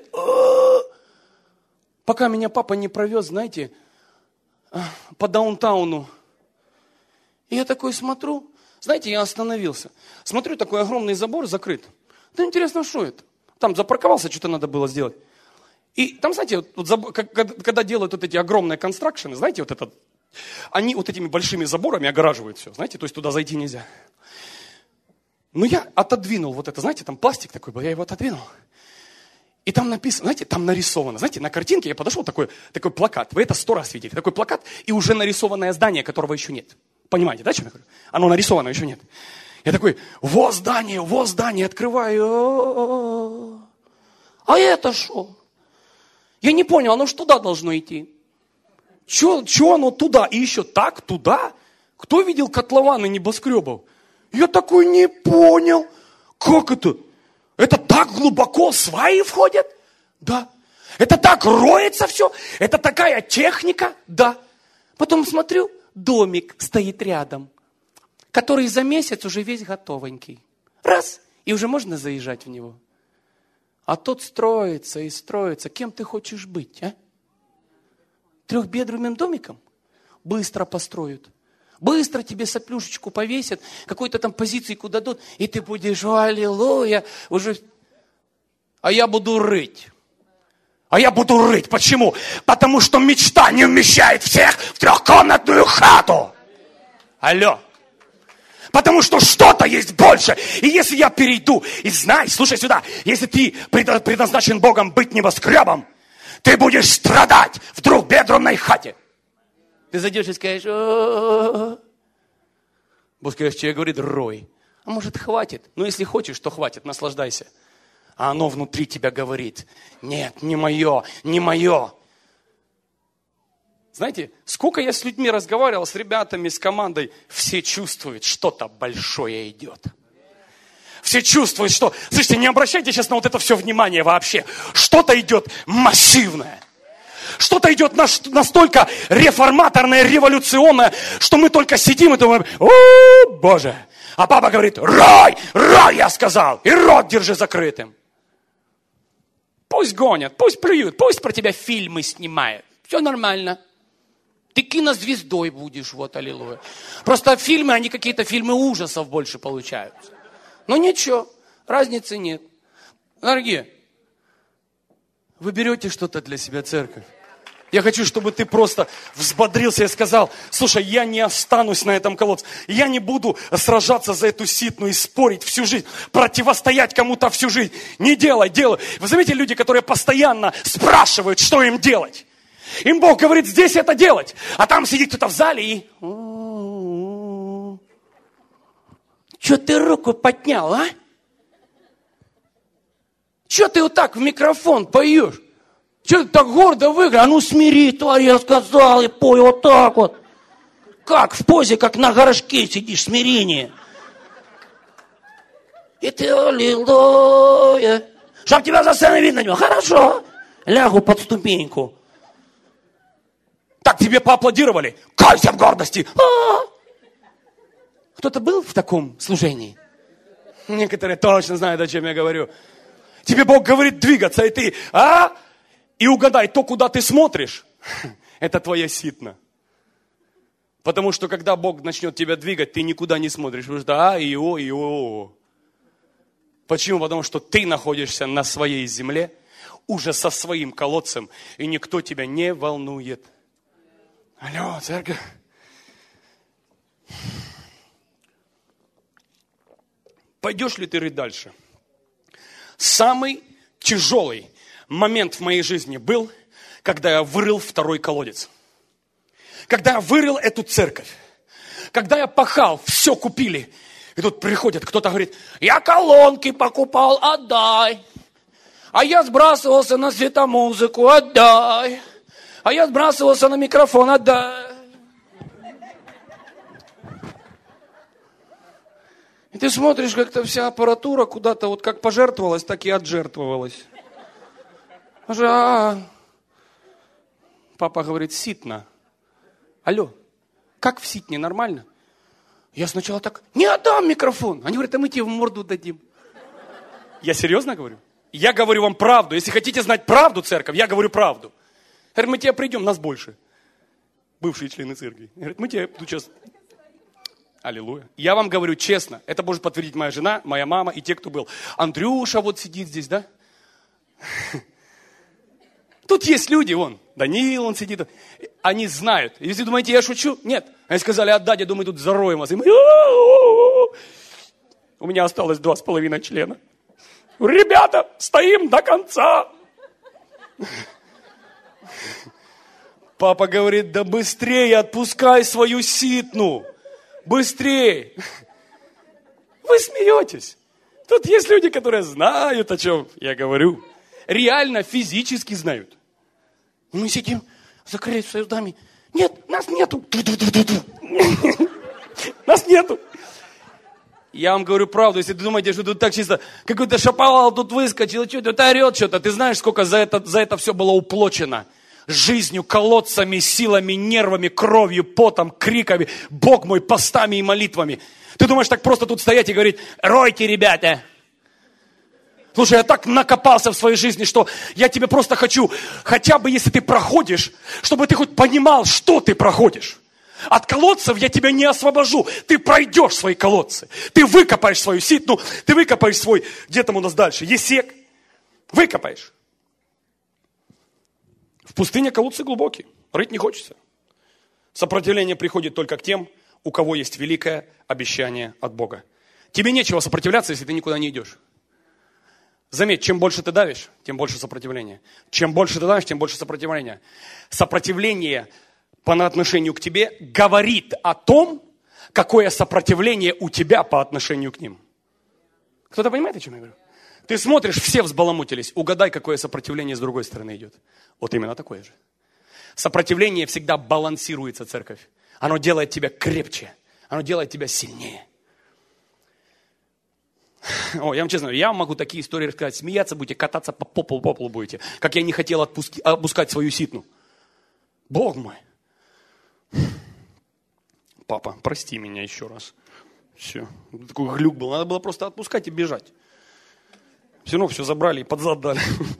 Пока меня папа не провез, знаете, по даунтауну. И я такой смотрю, знаете, я остановился. Смотрю, такой огромный забор закрыт. Да интересно, что это? Там запарковался, что-то надо было сделать. И там, знаете, вот, когда делают вот эти огромные констракшены, знаете, вот этот, они вот этими большими заборами огораживают все, знаете, то есть туда зайти нельзя. Но я отодвинул вот это, знаете, там пластик такой был, я его отодвинул. И там написано, знаете, там нарисовано, знаете, на картинке я подошел, такой плакат, вы это 100 раз видели, такой плакат, и уже нарисованное здание, которого еще нет. Понимаете, да, что я говорю? Оно нарисовано, еще нет. Я такой, во здание, открываю. А это что? Я не понял, оно же туда должно идти. Че оно туда? И еще так, туда? Кто видел котлованы небоскребов? Я такой, не понял. Как это? Это так глубоко сваи входят? Да. Это так роется все? Это такая техника? Да. Потом смотрю, домик стоит рядом, который за месяц уже весь готовенький. Раз, и уже можно заезжать в него. А тот строится и строится. Кем ты хочешь быть, а? 3-бедрумным домиком? Быстро построят. Быстро тебе соплюшечку повесят, какой-то там позицию дадут, и ты будешь, аллилуйя, уже... А я буду рыть. Почему? Потому что мечта не вмещает всех в 3-комнатную хату. Алло. Потому что что-то есть больше. И если я перейду, и знай, слушай сюда, если ты предназначен Богом быть небоскребом, ты будешь страдать в 2-бедрумной хате. Ты зайдешь и скажешь, Бог скажет, человек говорит, рой. А может, хватит? Ну, если хочешь, то хватит, наслаждайся. А оно внутри тебя говорит, нет, не мое. Знаете, сколько я с людьми разговаривал, с ребятами, с командой, все чувствуют, что-то большое идет. Все чувствуют, что... Слушайте, не обращайте сейчас на вот это все внимание вообще. Что-то идет массивное. Что-то идет настолько реформаторное, революционное, что мы только сидим и думаем, о, Боже. А папа говорит, рой, я сказал, и рот держи закрытым. Пусть гонят, пусть плюют, пусть про тебя фильмы снимают. Все нормально. Ты кинозвездой будешь, вот, аллилуйя. Просто фильмы, они какие-то фильмы ужасов больше получаются. Но ничего, разницы нет. Дорогие, вы берете что-то для себя, церковь. Я хочу, чтобы ты просто взбодрился и сказал, слушай, я не останусь на этом колодце. Я не буду сражаться за эту ситну и спорить всю жизнь, противостоять кому-то всю жизнь. Не делай. Вы заметили люди, которые постоянно спрашивают, что им делать? Им Бог говорит, здесь это делать. А там сидит кто-то в зале и... Что ты руку поднял, а? Что ты вот так в микрофон поешь? Что ты так гордо выиграл? А ну смири, тварь, я сказал, и пой вот так вот. Как? В позе, как на горшке сидишь, смирение. И ты, аллилуйя. Чтоб тебя за сценой видно не было. Хорошо. Лягу под ступеньку. Так тебе поаплодировали. Кайся в гордости. Кто-то был в таком служении? Некоторые точно знают, о чем я говорю. Тебе Бог говорит двигаться, и ты, И угадай, то, куда ты смотришь, это твоя ситна. Потому что, когда Бог начнет тебя двигать, ты никуда не смотришь. Потому что Почему? Потому что ты находишься на своей земле, уже со своим колодцем, и никто тебя не волнует. Алло, церковь. Пойдешь ли ты рыть дальше? Самый тяжелый момент в моей жизни был, когда я вырыл 2-й колодец. Когда я вырыл эту церковь. Когда я пахал, все купили. И тут приходит, кто-то говорит, я колонки покупал, отдай. А я сбрасывался на светомузыку, отдай. А я сбрасывался на микрофон, отдай. И ты смотришь, как-то вся аппаратура куда-то вот как пожертвовалась, так и отжертвовалась. Папа говорит, ситно. Алло, как в ситне, нормально? Я сначала так, не отдам микрофон. Они говорят, а мы тебе в морду дадим. Я серьезно говорю? Я говорю вам правду. Если хотите знать правду, церковь, я говорю правду. Говорит, мы тебе придем, нас больше. Бывшие члены церкви. Говорит, мы тебе тут сейчас... Аллилуйя. Я вам говорю честно, это может подтвердить моя жена, моя мама и те, кто был. Андрюша вот сидит здесь, да? Тут есть люди, вон, Даниил, он сидит. Они знают. Если думаете, я шучу? Нет. Они сказали, отдать, я думаю, тут зароем вас. И мы... У меня осталось 2,5 члена. Ребята, стоим до конца. Папа говорит, да быстрее отпускай свою ситну. Быстрее. Вы смеетесь. Тут есть люди, которые знают, о чем я говорю. Реально, физически знают. Мы сидим, закрылись в своем доме. Нет, нас нету. Нас нету. Я вам говорю правду, если ты думаете, что тут так чисто, какой-то шаповал тут выскочил, что-то орет что-то. Ты знаешь, сколько за это все было уплочено? Жизнью, колодцами, силами, нервами, кровью, потом, криками, Бог мой, постами и молитвами. Ты думаешь, так просто тут стоять и говорить, ройте, ребята. Слушай, я так накопался в своей жизни, что я тебе просто хочу, хотя бы если ты проходишь, чтобы ты хоть понимал, что ты проходишь. От колодцев я тебя не освобожу. Ты пройдешь свои колодцы. Ты выкопаешь свою ситну, ты выкопаешь свой, где там у нас дальше, есек. Выкопаешь. В пустыне колодцы глубокие, рыть не хочется. Сопротивление приходит только к тем, у кого есть великое обещание от Бога. Тебе нечего сопротивляться, если ты никуда не идешь. Заметь, чем больше ты давишь, тем больше сопротивления. Чем больше ты давишь, тем больше сопротивления. Сопротивление по отношению к тебе говорит о том, какое сопротивление у тебя по отношению к ним. Кто-то понимает, о чем я говорю? Ты смотришь, все взбаламутились. Угадай, какое сопротивление с другой стороны идет. Вот именно такое же. Сопротивление всегда балансируется, церковь. Оно делает тебя крепче. Оно делает тебя сильнее. О, я вам честно говорю, я могу такие истории рассказать. Смеяться будете, кататься по полу будете. Как я не хотел отпускать свою ситну. Бог мой. Папа, прости меня еще раз. Все. Такой глюк был. Надо было просто отпускать и бежать. Все равно все забрали и под зад дали.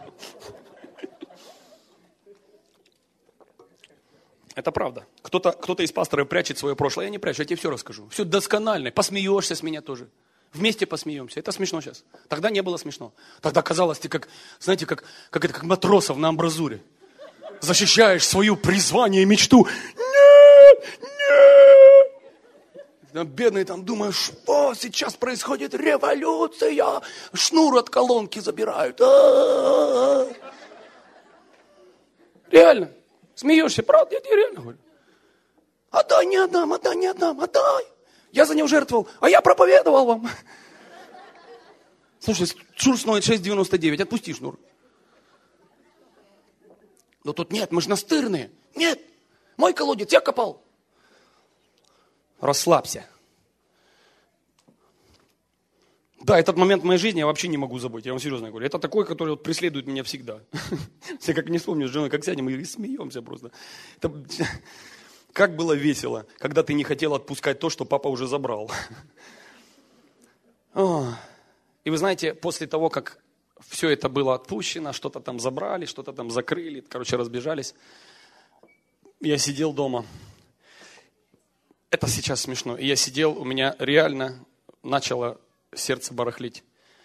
Это правда. Кто-то из пасторов прячет свое прошлое. Я не прячу, я тебе все расскажу. Все досконально. Посмеешься с меня тоже. Вместе посмеемся. Это смешно сейчас. Тогда не было смешно. Тогда казалось, ты как, знаете, как матросов на амбразуре. Защищаешь свое призвание и мечту. Нет, нет. Там бедный там думаешь, что сейчас происходит революция. Шнур от колонки забирают. Реально. Смеешься, правда? Я тебе реально говорю. Отдай, не отдам, отдай. Я за него жертвовал, а я проповедовал вам. Слушай, шнур стоит 6,99, отпусти шнур. Но тут нет, мы же настырные. Нет, мой колодец, я копал. Расслабься. Да, этот момент в моей жизни я вообще не могу забыть, я вам серьезно говорю. Это такой, который вот преследует меня всегда. Я как не вспомню с женой, как сядем и смеемся просто. Как было весело, когда ты не хотел отпускать то, что папа уже забрал. И вы знаете, после того, как все это было отпущено, что-то там забрали, что-то там закрыли, разбежались, я сидел дома. Это сейчас смешно. И я сидел, у меня реально начало сердце барахлить.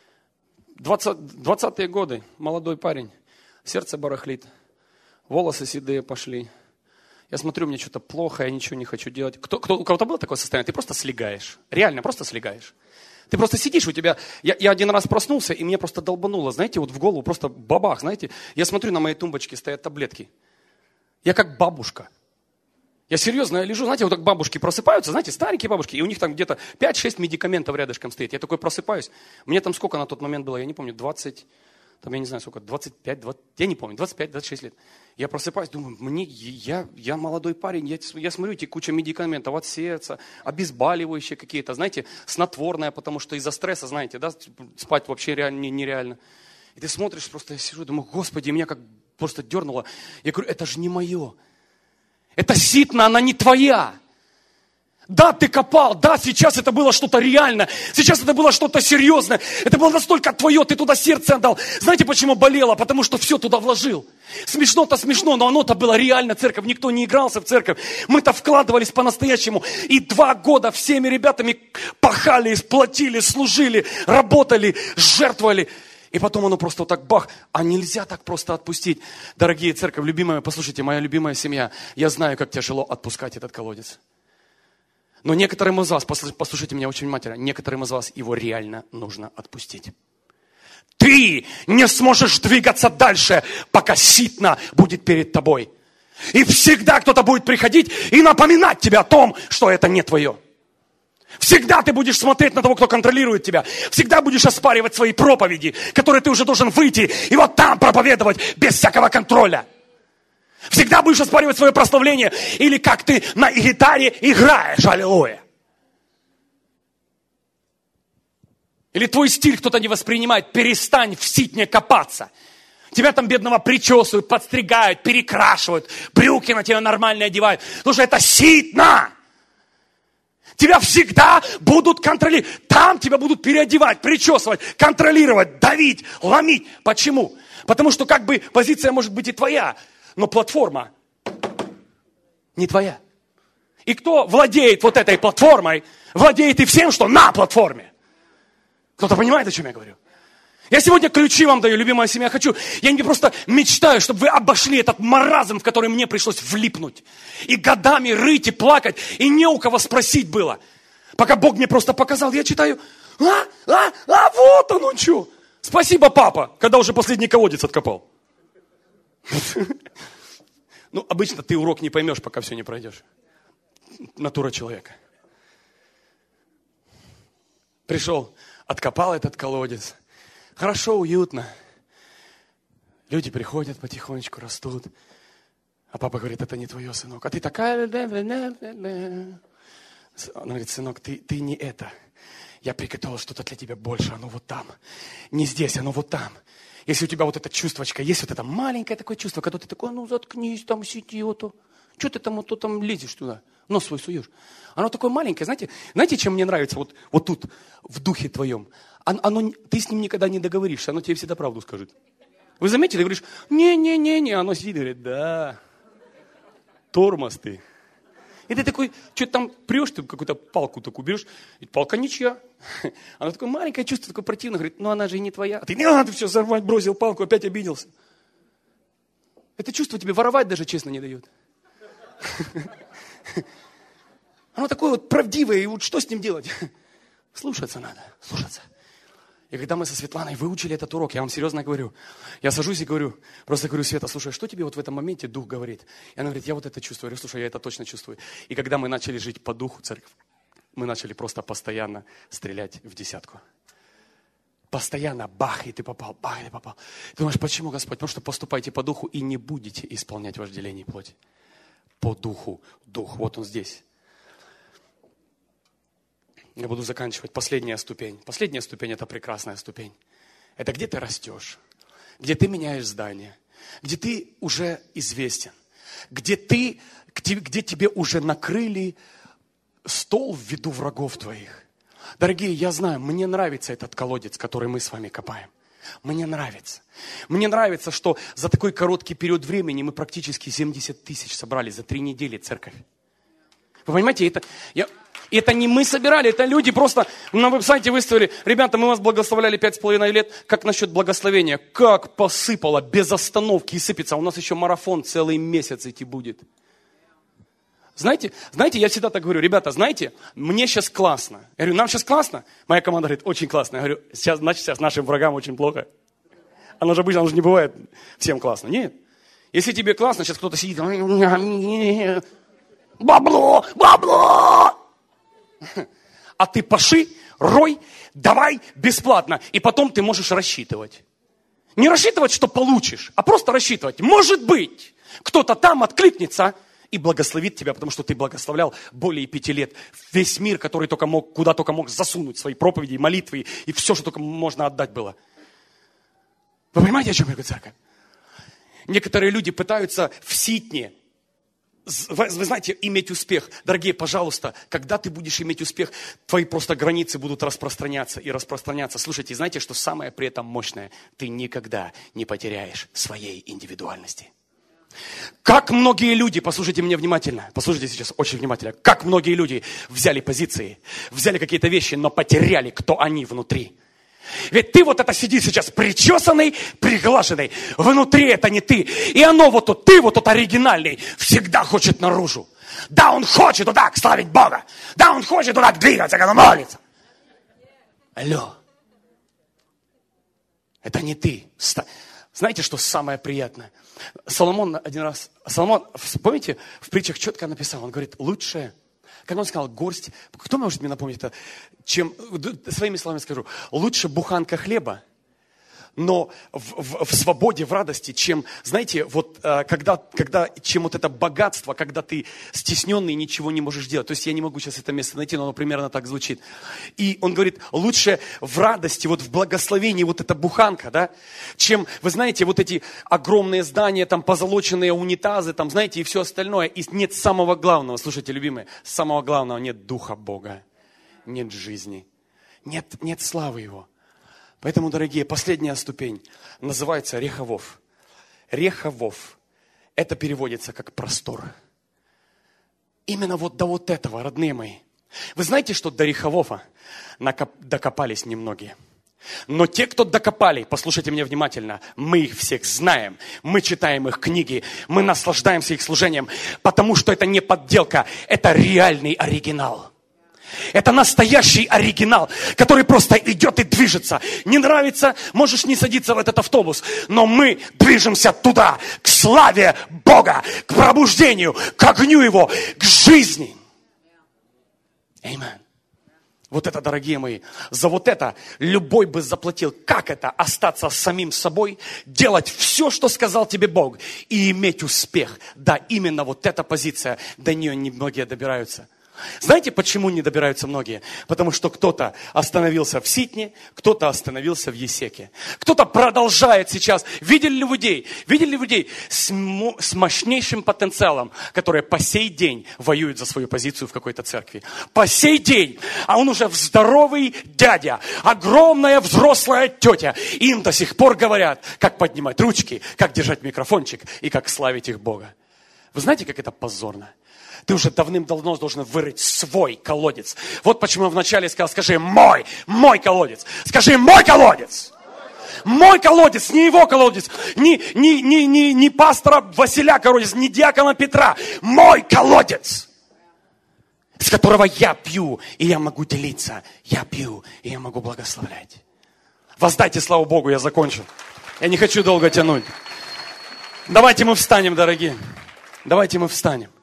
20-е годы, молодой парень, сердце барахлит, волосы седые пошли. Я смотрю, мне что-то плохо, я ничего не хочу делать. У кого-то было такое состояние? Ты просто слегаешь. Реально, просто слегаешь. Ты просто сидишь, у тебя... Я один раз проснулся, и мне просто долбануло, знаете, вот в голову просто бабах, знаете. Я смотрю, на моей тумбочке стоят таблетки. Я как бабушка. Я серьезно, я лежу, знаете, вот так бабушки просыпаются, знаете, старенькие бабушки, и у них там где-то 5-6 медикаментов рядышком стоит. Я такой просыпаюсь. Мне там сколько на тот момент было, я не помню, 20... Там, я не знаю, сколько, 25, 20, я не помню, 25-26 лет. Я просыпаюсь, думаю, я молодой парень, я смотрю, эти куча медикаментов от сердца, обезболивающие какие-то, знаете, снотворное, потому что из-за стресса, знаете, да, спать вообще нереально. И ты смотришь, просто я сижу, думаю, Господи, меня как просто дернуло. Я говорю, это же не мое. Это ситна, она не твоя. Да, ты копал, да, сейчас это было что-то реальное, сейчас это было что-то серьезное, это было настолько твое, ты туда сердце отдал. Знаете, почему болело? Потому что все туда вложил. Смешно-то смешно, но оно-то было реально, церковь, никто не игрался в церковь. Мы-то вкладывались по-настоящему, и 2 года всеми ребятами пахали, платили, служили, работали, жертвовали. И потом оно просто вот так бах, а нельзя так просто отпустить. Дорогие церковь, любимая, послушайте, моя любимая семья, я знаю, как тяжело отпускать этот колодец. Но некоторым из вас, послушайте меня очень внимательно, некоторым из вас его реально нужно отпустить. Ты не сможешь двигаться дальше, пока ситно будет перед тобой. И всегда кто-то будет приходить и напоминать тебе о том, что это не твое. Всегда ты будешь смотреть на того, кто контролирует тебя. Всегда будешь оспаривать свои проповеди, которые ты уже должен выйти и вот там проповедовать без всякого контроля. Всегда будешь оспаривать свое прославление или как ты на гитаре играешь, аллилуйя. Или твой стиль кто-то не воспринимает, перестань в ситне копаться. Тебя там бедного причесывают, подстригают, перекрашивают, брюки на тебя нормально одевают. Потому что это ситно. Тебя всегда будут контролировать. Там тебя будут переодевать, причесывать, контролировать, давить, ломить. Почему? Потому что как бы позиция может быть и твоя, но платформа не твоя. И кто владеет вот этой платформой, владеет и всем, что на платформе. Кто-то понимает, о чем я говорю? Я сегодня ключи вам даю, любимая семья, я не просто мечтаю, чтобы вы обошли этот маразм, в который мне пришлось влипнуть. И годами рыть и плакать, и не у кого спросить было. Пока Бог мне просто показал, я читаю, вот оно что. Спасибо, папа, когда уже последний колодец откопал. Ну, обычно ты урок не поймешь, пока все не пройдешь. Натура человека. Пришел, откопал этот колодец. Хорошо, уютно. Люди приходят потихонечку, растут. А папа говорит, это не твое, сынок. А ты такая... Он говорит, сынок, ты не это. Я приготовил что-то для тебя больше, оно вот там. Не здесь, оно вот там. Если у тебя вот эта чувствочка, есть вот это маленькое такое чувство, когда ты такой, ну заткнись, там сиди, вот то. Что ты там, вот, там лезешь туда, нос свой суешь. Оно такое маленькое, знаете, чем мне нравится вот тут, в духе твоем? Ты с ним никогда не договоришься, оно тебе всегда правду скажет. Вы заметили, ты говоришь, не, оно сидит и говорит, да, тормоз ты. И ты такой, что-то там прешь, ты какую-то палку такую берешь, и палка ничья. Она такое маленькое чувство, такое противное, говорит, ну она же и не твоя. А ты, не надо все взорвать, бросил палку, опять обиделся. Это чувство тебе воровать даже честно не дает. Оно такое вот правдивое, и вот что с ним делать? Слушаться надо, слушаться. И когда мы со Светланой выучили этот урок, я вам серьезно говорю, я сажусь и говорю, просто говорю, Света, слушай, что тебе вот в этом моменте Дух говорит? И она говорит, я вот это чувствую. Я говорю, слушай, я это точно чувствую. И когда мы начали жить по Духу, церковь, мы начали просто постоянно стрелять в десятку. Постоянно бах, и ты попал, бах, и ты попал. Ты думаешь, почему, Господь? Потому что поступайте по Духу и не будете исполнять вожделение плоти. По Духу. Дух, вот он здесь. Я буду заканчивать. Последняя ступень. Последняя ступень – это прекрасная ступень. Это где ты растешь, где ты меняешь здание, где ты уже известен, где тебе уже накрыли стол в виду врагов твоих. Дорогие, я знаю, мне нравится этот колодец, который мы с вами копаем. Мне нравится. Мне нравится, что за такой короткий период времени мы практически 70 тысяч собрали за 3 недели, церковь. Вы понимаете, это не мы собирали, это люди просто на веб-сайте выставили. Ребята, мы вас благословляли 5,5 лет. Как насчет благословения? Как посыпало без остановки и сыпется. У нас еще марафон целый месяц идти будет. Знаете, я всегда так говорю, ребята, знаете, мне сейчас классно. Я говорю, нам сейчас классно? Моя команда говорит, очень классно. Я говорю, сейчас нашим врагам очень плохо. Оно же обычно не бывает всем классно. Нет. Если тебе классно, сейчас кто-то сидит, бабло! А ты паши, рой, давай бесплатно. И потом ты можешь рассчитывать. Не рассчитывать, что получишь, а просто рассчитывать. Может быть, кто-то там откликнется и благословит тебя, потому что ты благословлял более 5 лет весь мир, который только мог, куда только мог засунуть свои проповеди, молитвы и все, что только можно отдать было. Вы понимаете, о чем я говорю, церковь? Некоторые люди пытаются в ситне вы знаете, иметь успех. Дорогие, пожалуйста, когда ты будешь иметь успех, твои просто границы будут распространяться и распространяться. Слушайте, знаете, что самое при этом мощное? Ты никогда не потеряешь своей индивидуальности. Как многие люди, послушайте меня внимательно, послушайте сейчас очень внимательно, как многие люди взяли позиции, взяли какие-то вещи, но потеряли, кто они внутри. Ведь ты вот это сидишь сейчас причесанный, приглаженный. Внутри это не ты. И оно вот тут, ты вот тут оригинальный, всегда хочет наружу. Да, он хочет вот так славить Бога. Да, он хочет вот так двигаться, когда молится. Алло. Это не ты. Знаете, что самое приятное? Соломон один раз, помните, в притчах четко написал, он говорит, лучше... Как он сказал, горсть, кто может мне напомнить это, своими словами скажу, лучше буханка хлеба, но в свободе, в радости, чем, знаете, вот чем вот это богатство, когда ты стесненный и ничего не можешь делать. То есть я не могу сейчас это место найти, но оно примерно так звучит. И он говорит, лучше в радости, вот в благословении вот эта буханка, да, чем, вы знаете, вот эти огромные здания, там позолоченные унитазы, там, знаете, и все остальное. И нет самого главного, слушайте, любимые, самого главного нет Духа Бога, нет жизни, нет славы Его. Поэтому, дорогие, последняя ступень называется Рехавов. Рехавов. Это переводится как простор. Именно вот до вот этого, родные мои. Вы знаете, что до Рехавова докопались немногие. Но те, кто докопали, послушайте меня внимательно, мы их всех знаем, мы читаем их книги, мы наслаждаемся их служением, потому что это не подделка, это реальный оригинал. Это настоящий оригинал, который просто идет и движется. Не нравится, можешь не садиться в этот автобус, но мы движемся туда, к славе Бога, к пробуждению, к огню Его, к жизни. Аминь. Вот это, дорогие мои, за вот это любой бы заплатил. Как это? Остаться самим собой, делать все, что сказал тебе Бог, и иметь успех. Да, именно вот эта позиция, до нее немногие добираются. Знаете, почему не добираются многие? Потому что кто-то остановился в Ситне, кто-то остановился в Есеке. Кто-то продолжает сейчас. Видели ли людей с мощнейшим потенциалом, которые по сей день воюют за свою позицию в какой-то церкви? По сей день. А он уже здоровый дядя, огромная взрослая тетя. Им до сих пор говорят, как поднимать ручки, как держать микрофончик и как славить их Бога. Вы знаете, как это позорно? Ты уже давным-давно должен вырыть свой колодец. Вот почему я вначале сказал, скажи мой колодец. Скажи мой колодец. Мой колодец, не его колодец. Не пастора Василя колодец, не диакона Петра. Мой колодец, с которого я пью, и я могу делиться. Я пью, и я могу благословлять. Воздайте славу Богу, я закончу. Я не хочу долго тянуть. Давайте мы встанем, дорогие. Давайте мы встанем.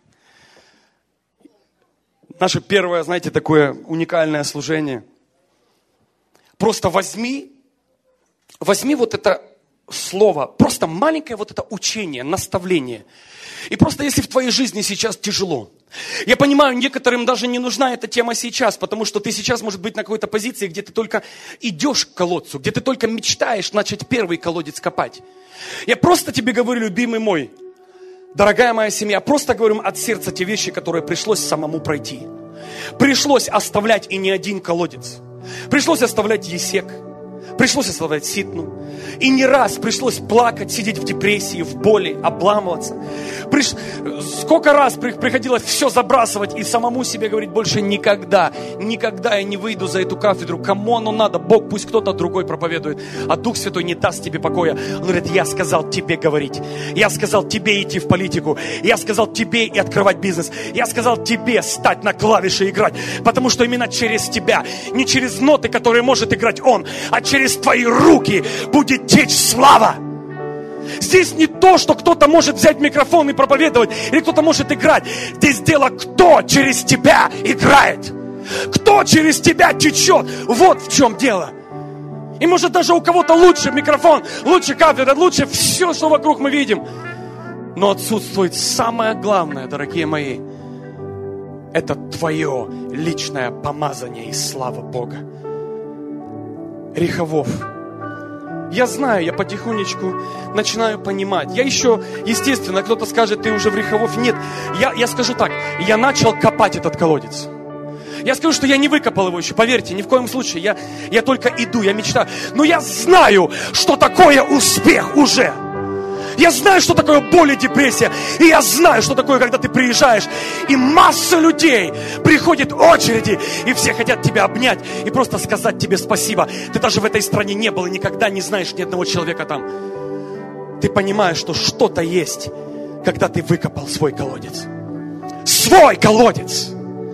Наше первое, знаете, такое уникальное служение. Просто возьми вот это слово, просто маленькое вот это учение, наставление. И просто если в твоей жизни сейчас тяжело, я понимаю, некоторым даже не нужна эта тема сейчас, потому что ты сейчас, может быть, на какой-то позиции, где ты только идешь к колодцу, где ты только мечтаешь начать первый колодец копать. Я просто тебе говорю, любимый мой, дорогая моя семья, просто говорю от сердца те вещи, которые пришлось самому пройти. Пришлось оставлять и не один колодец. Пришлось оставлять Есек. Пришлось оставлять Ситну. И не раз пришлось плакать, сидеть в депрессии, в боли, обламываться. Сколько раз приходилось все забрасывать и самому себе говорить больше никогда я не выйду за эту кафедру. Кому оно надо? Бог пусть кто-то другой проповедует. А Дух Святой не даст тебе покоя. Он говорит, я сказал тебе говорить. Я сказал тебе идти в политику. Я сказал тебе и открывать бизнес. Я сказал тебе стать на клавиши и играть. Потому что именно через тебя, не через ноты, которые может играть Он, а через твои руки будет течь слава. Здесь не то, что кто-то может взять микрофон и проповедовать, или кто-то может играть. Здесь дело, кто через тебя играет, кто через тебя течет. Вот в чем дело. И может даже у кого-то лучше микрофон, лучше кафедра, лучше все, что вокруг мы видим. Но отсутствует самое главное, дорогие мои. Это твое личное помазание и слава Бога. Рехавов. Я знаю, я потихонечку начинаю понимать. Я еще, естественно, кто-то скажет, ты уже в Реховофе. Нет, я скажу так, я начал копать этот колодец. Я скажу, что я не выкопал его еще, поверьте, ни в коем случае. Я только иду, я мечтаю. Но я знаю, что такое успех уже. Я знаю, что такое боль и депрессия. И я знаю, что такое, когда ты приезжаешь, и масса людей приходит очереди, и все хотят тебя обнять и просто сказать тебе спасибо. Ты даже в этой стране не был и никогда не знаешь ни одного человека там. Ты понимаешь, что что-то есть, когда ты выкопал свой колодец. Свой колодец!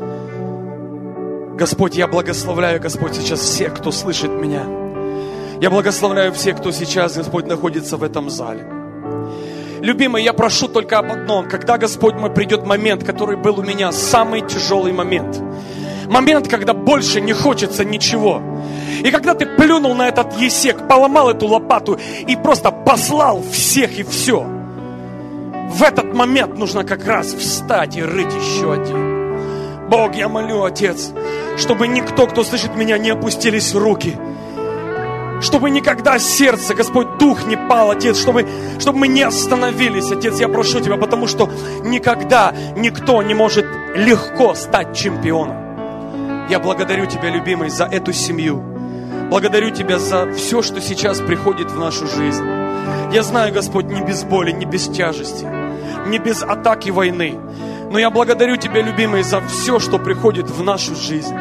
Господь, я благословляю, Господь, сейчас всех, кто слышит меня. Я благословляю всех, кто сейчас, Господь, находится в этом зале. Любимый, я прошу только об одном. Когда, Господь мой, придет момент, который был у меня самый тяжелый момент. Момент, когда больше не хочется ничего. И когда ты плюнул на этот есек, поломал эту лопату и просто послал всех и все. В этот момент нужно как раз встать и рыть еще один. Бог, я молю, Отец, чтобы никто, кто слышит меня, не опустились руки. Чтобы никогда сердце, Господь, дух не пал, Отец, чтобы мы не остановились, Отец, я прошу Тебя, потому что никогда никто не может легко стать чемпионом. Я благодарю Тебя, любимый, за эту семью. Благодарю Тебя за все, что сейчас приходит в нашу жизнь. Я знаю, Господь, не без боли, не без тяжести, не без атаки войны. Но я благодарю Тебя, любимый, за все, что приходит в нашу жизнь.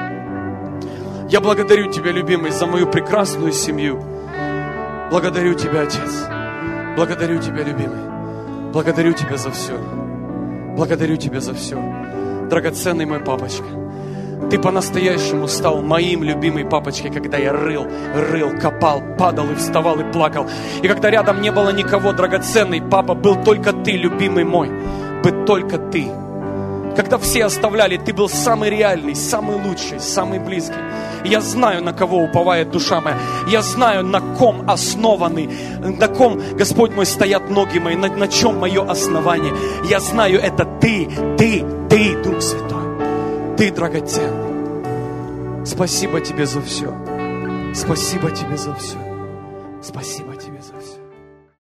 Я благодарю Тебя, любимый, за мою прекрасную семью. Благодарю Тебя, Отец. Благодарю Тебя, любимый. Благодарю Тебя за все. Благодарю Тебя за все. Драгоценный мой папочка, Ты по-настоящему стал моим любимым папочкой, когда я рыл, копал, падал и вставал и плакал. И когда рядом не было никого, драгоценный папа, был только Ты, любимый мой. Был только Ты. Когда все оставляли, Ты был самый реальный, самый лучший, самый близкий. Я знаю, на кого уповает душа моя. Я знаю, на ком основаны, на ком, Господь мой, стоят ноги мои, на чем мое основание. Я знаю, это Ты, Дух Святой. Ты драгоценный. Спасибо Тебе за все. Спасибо Тебе за все. Спасибо Тебе за все.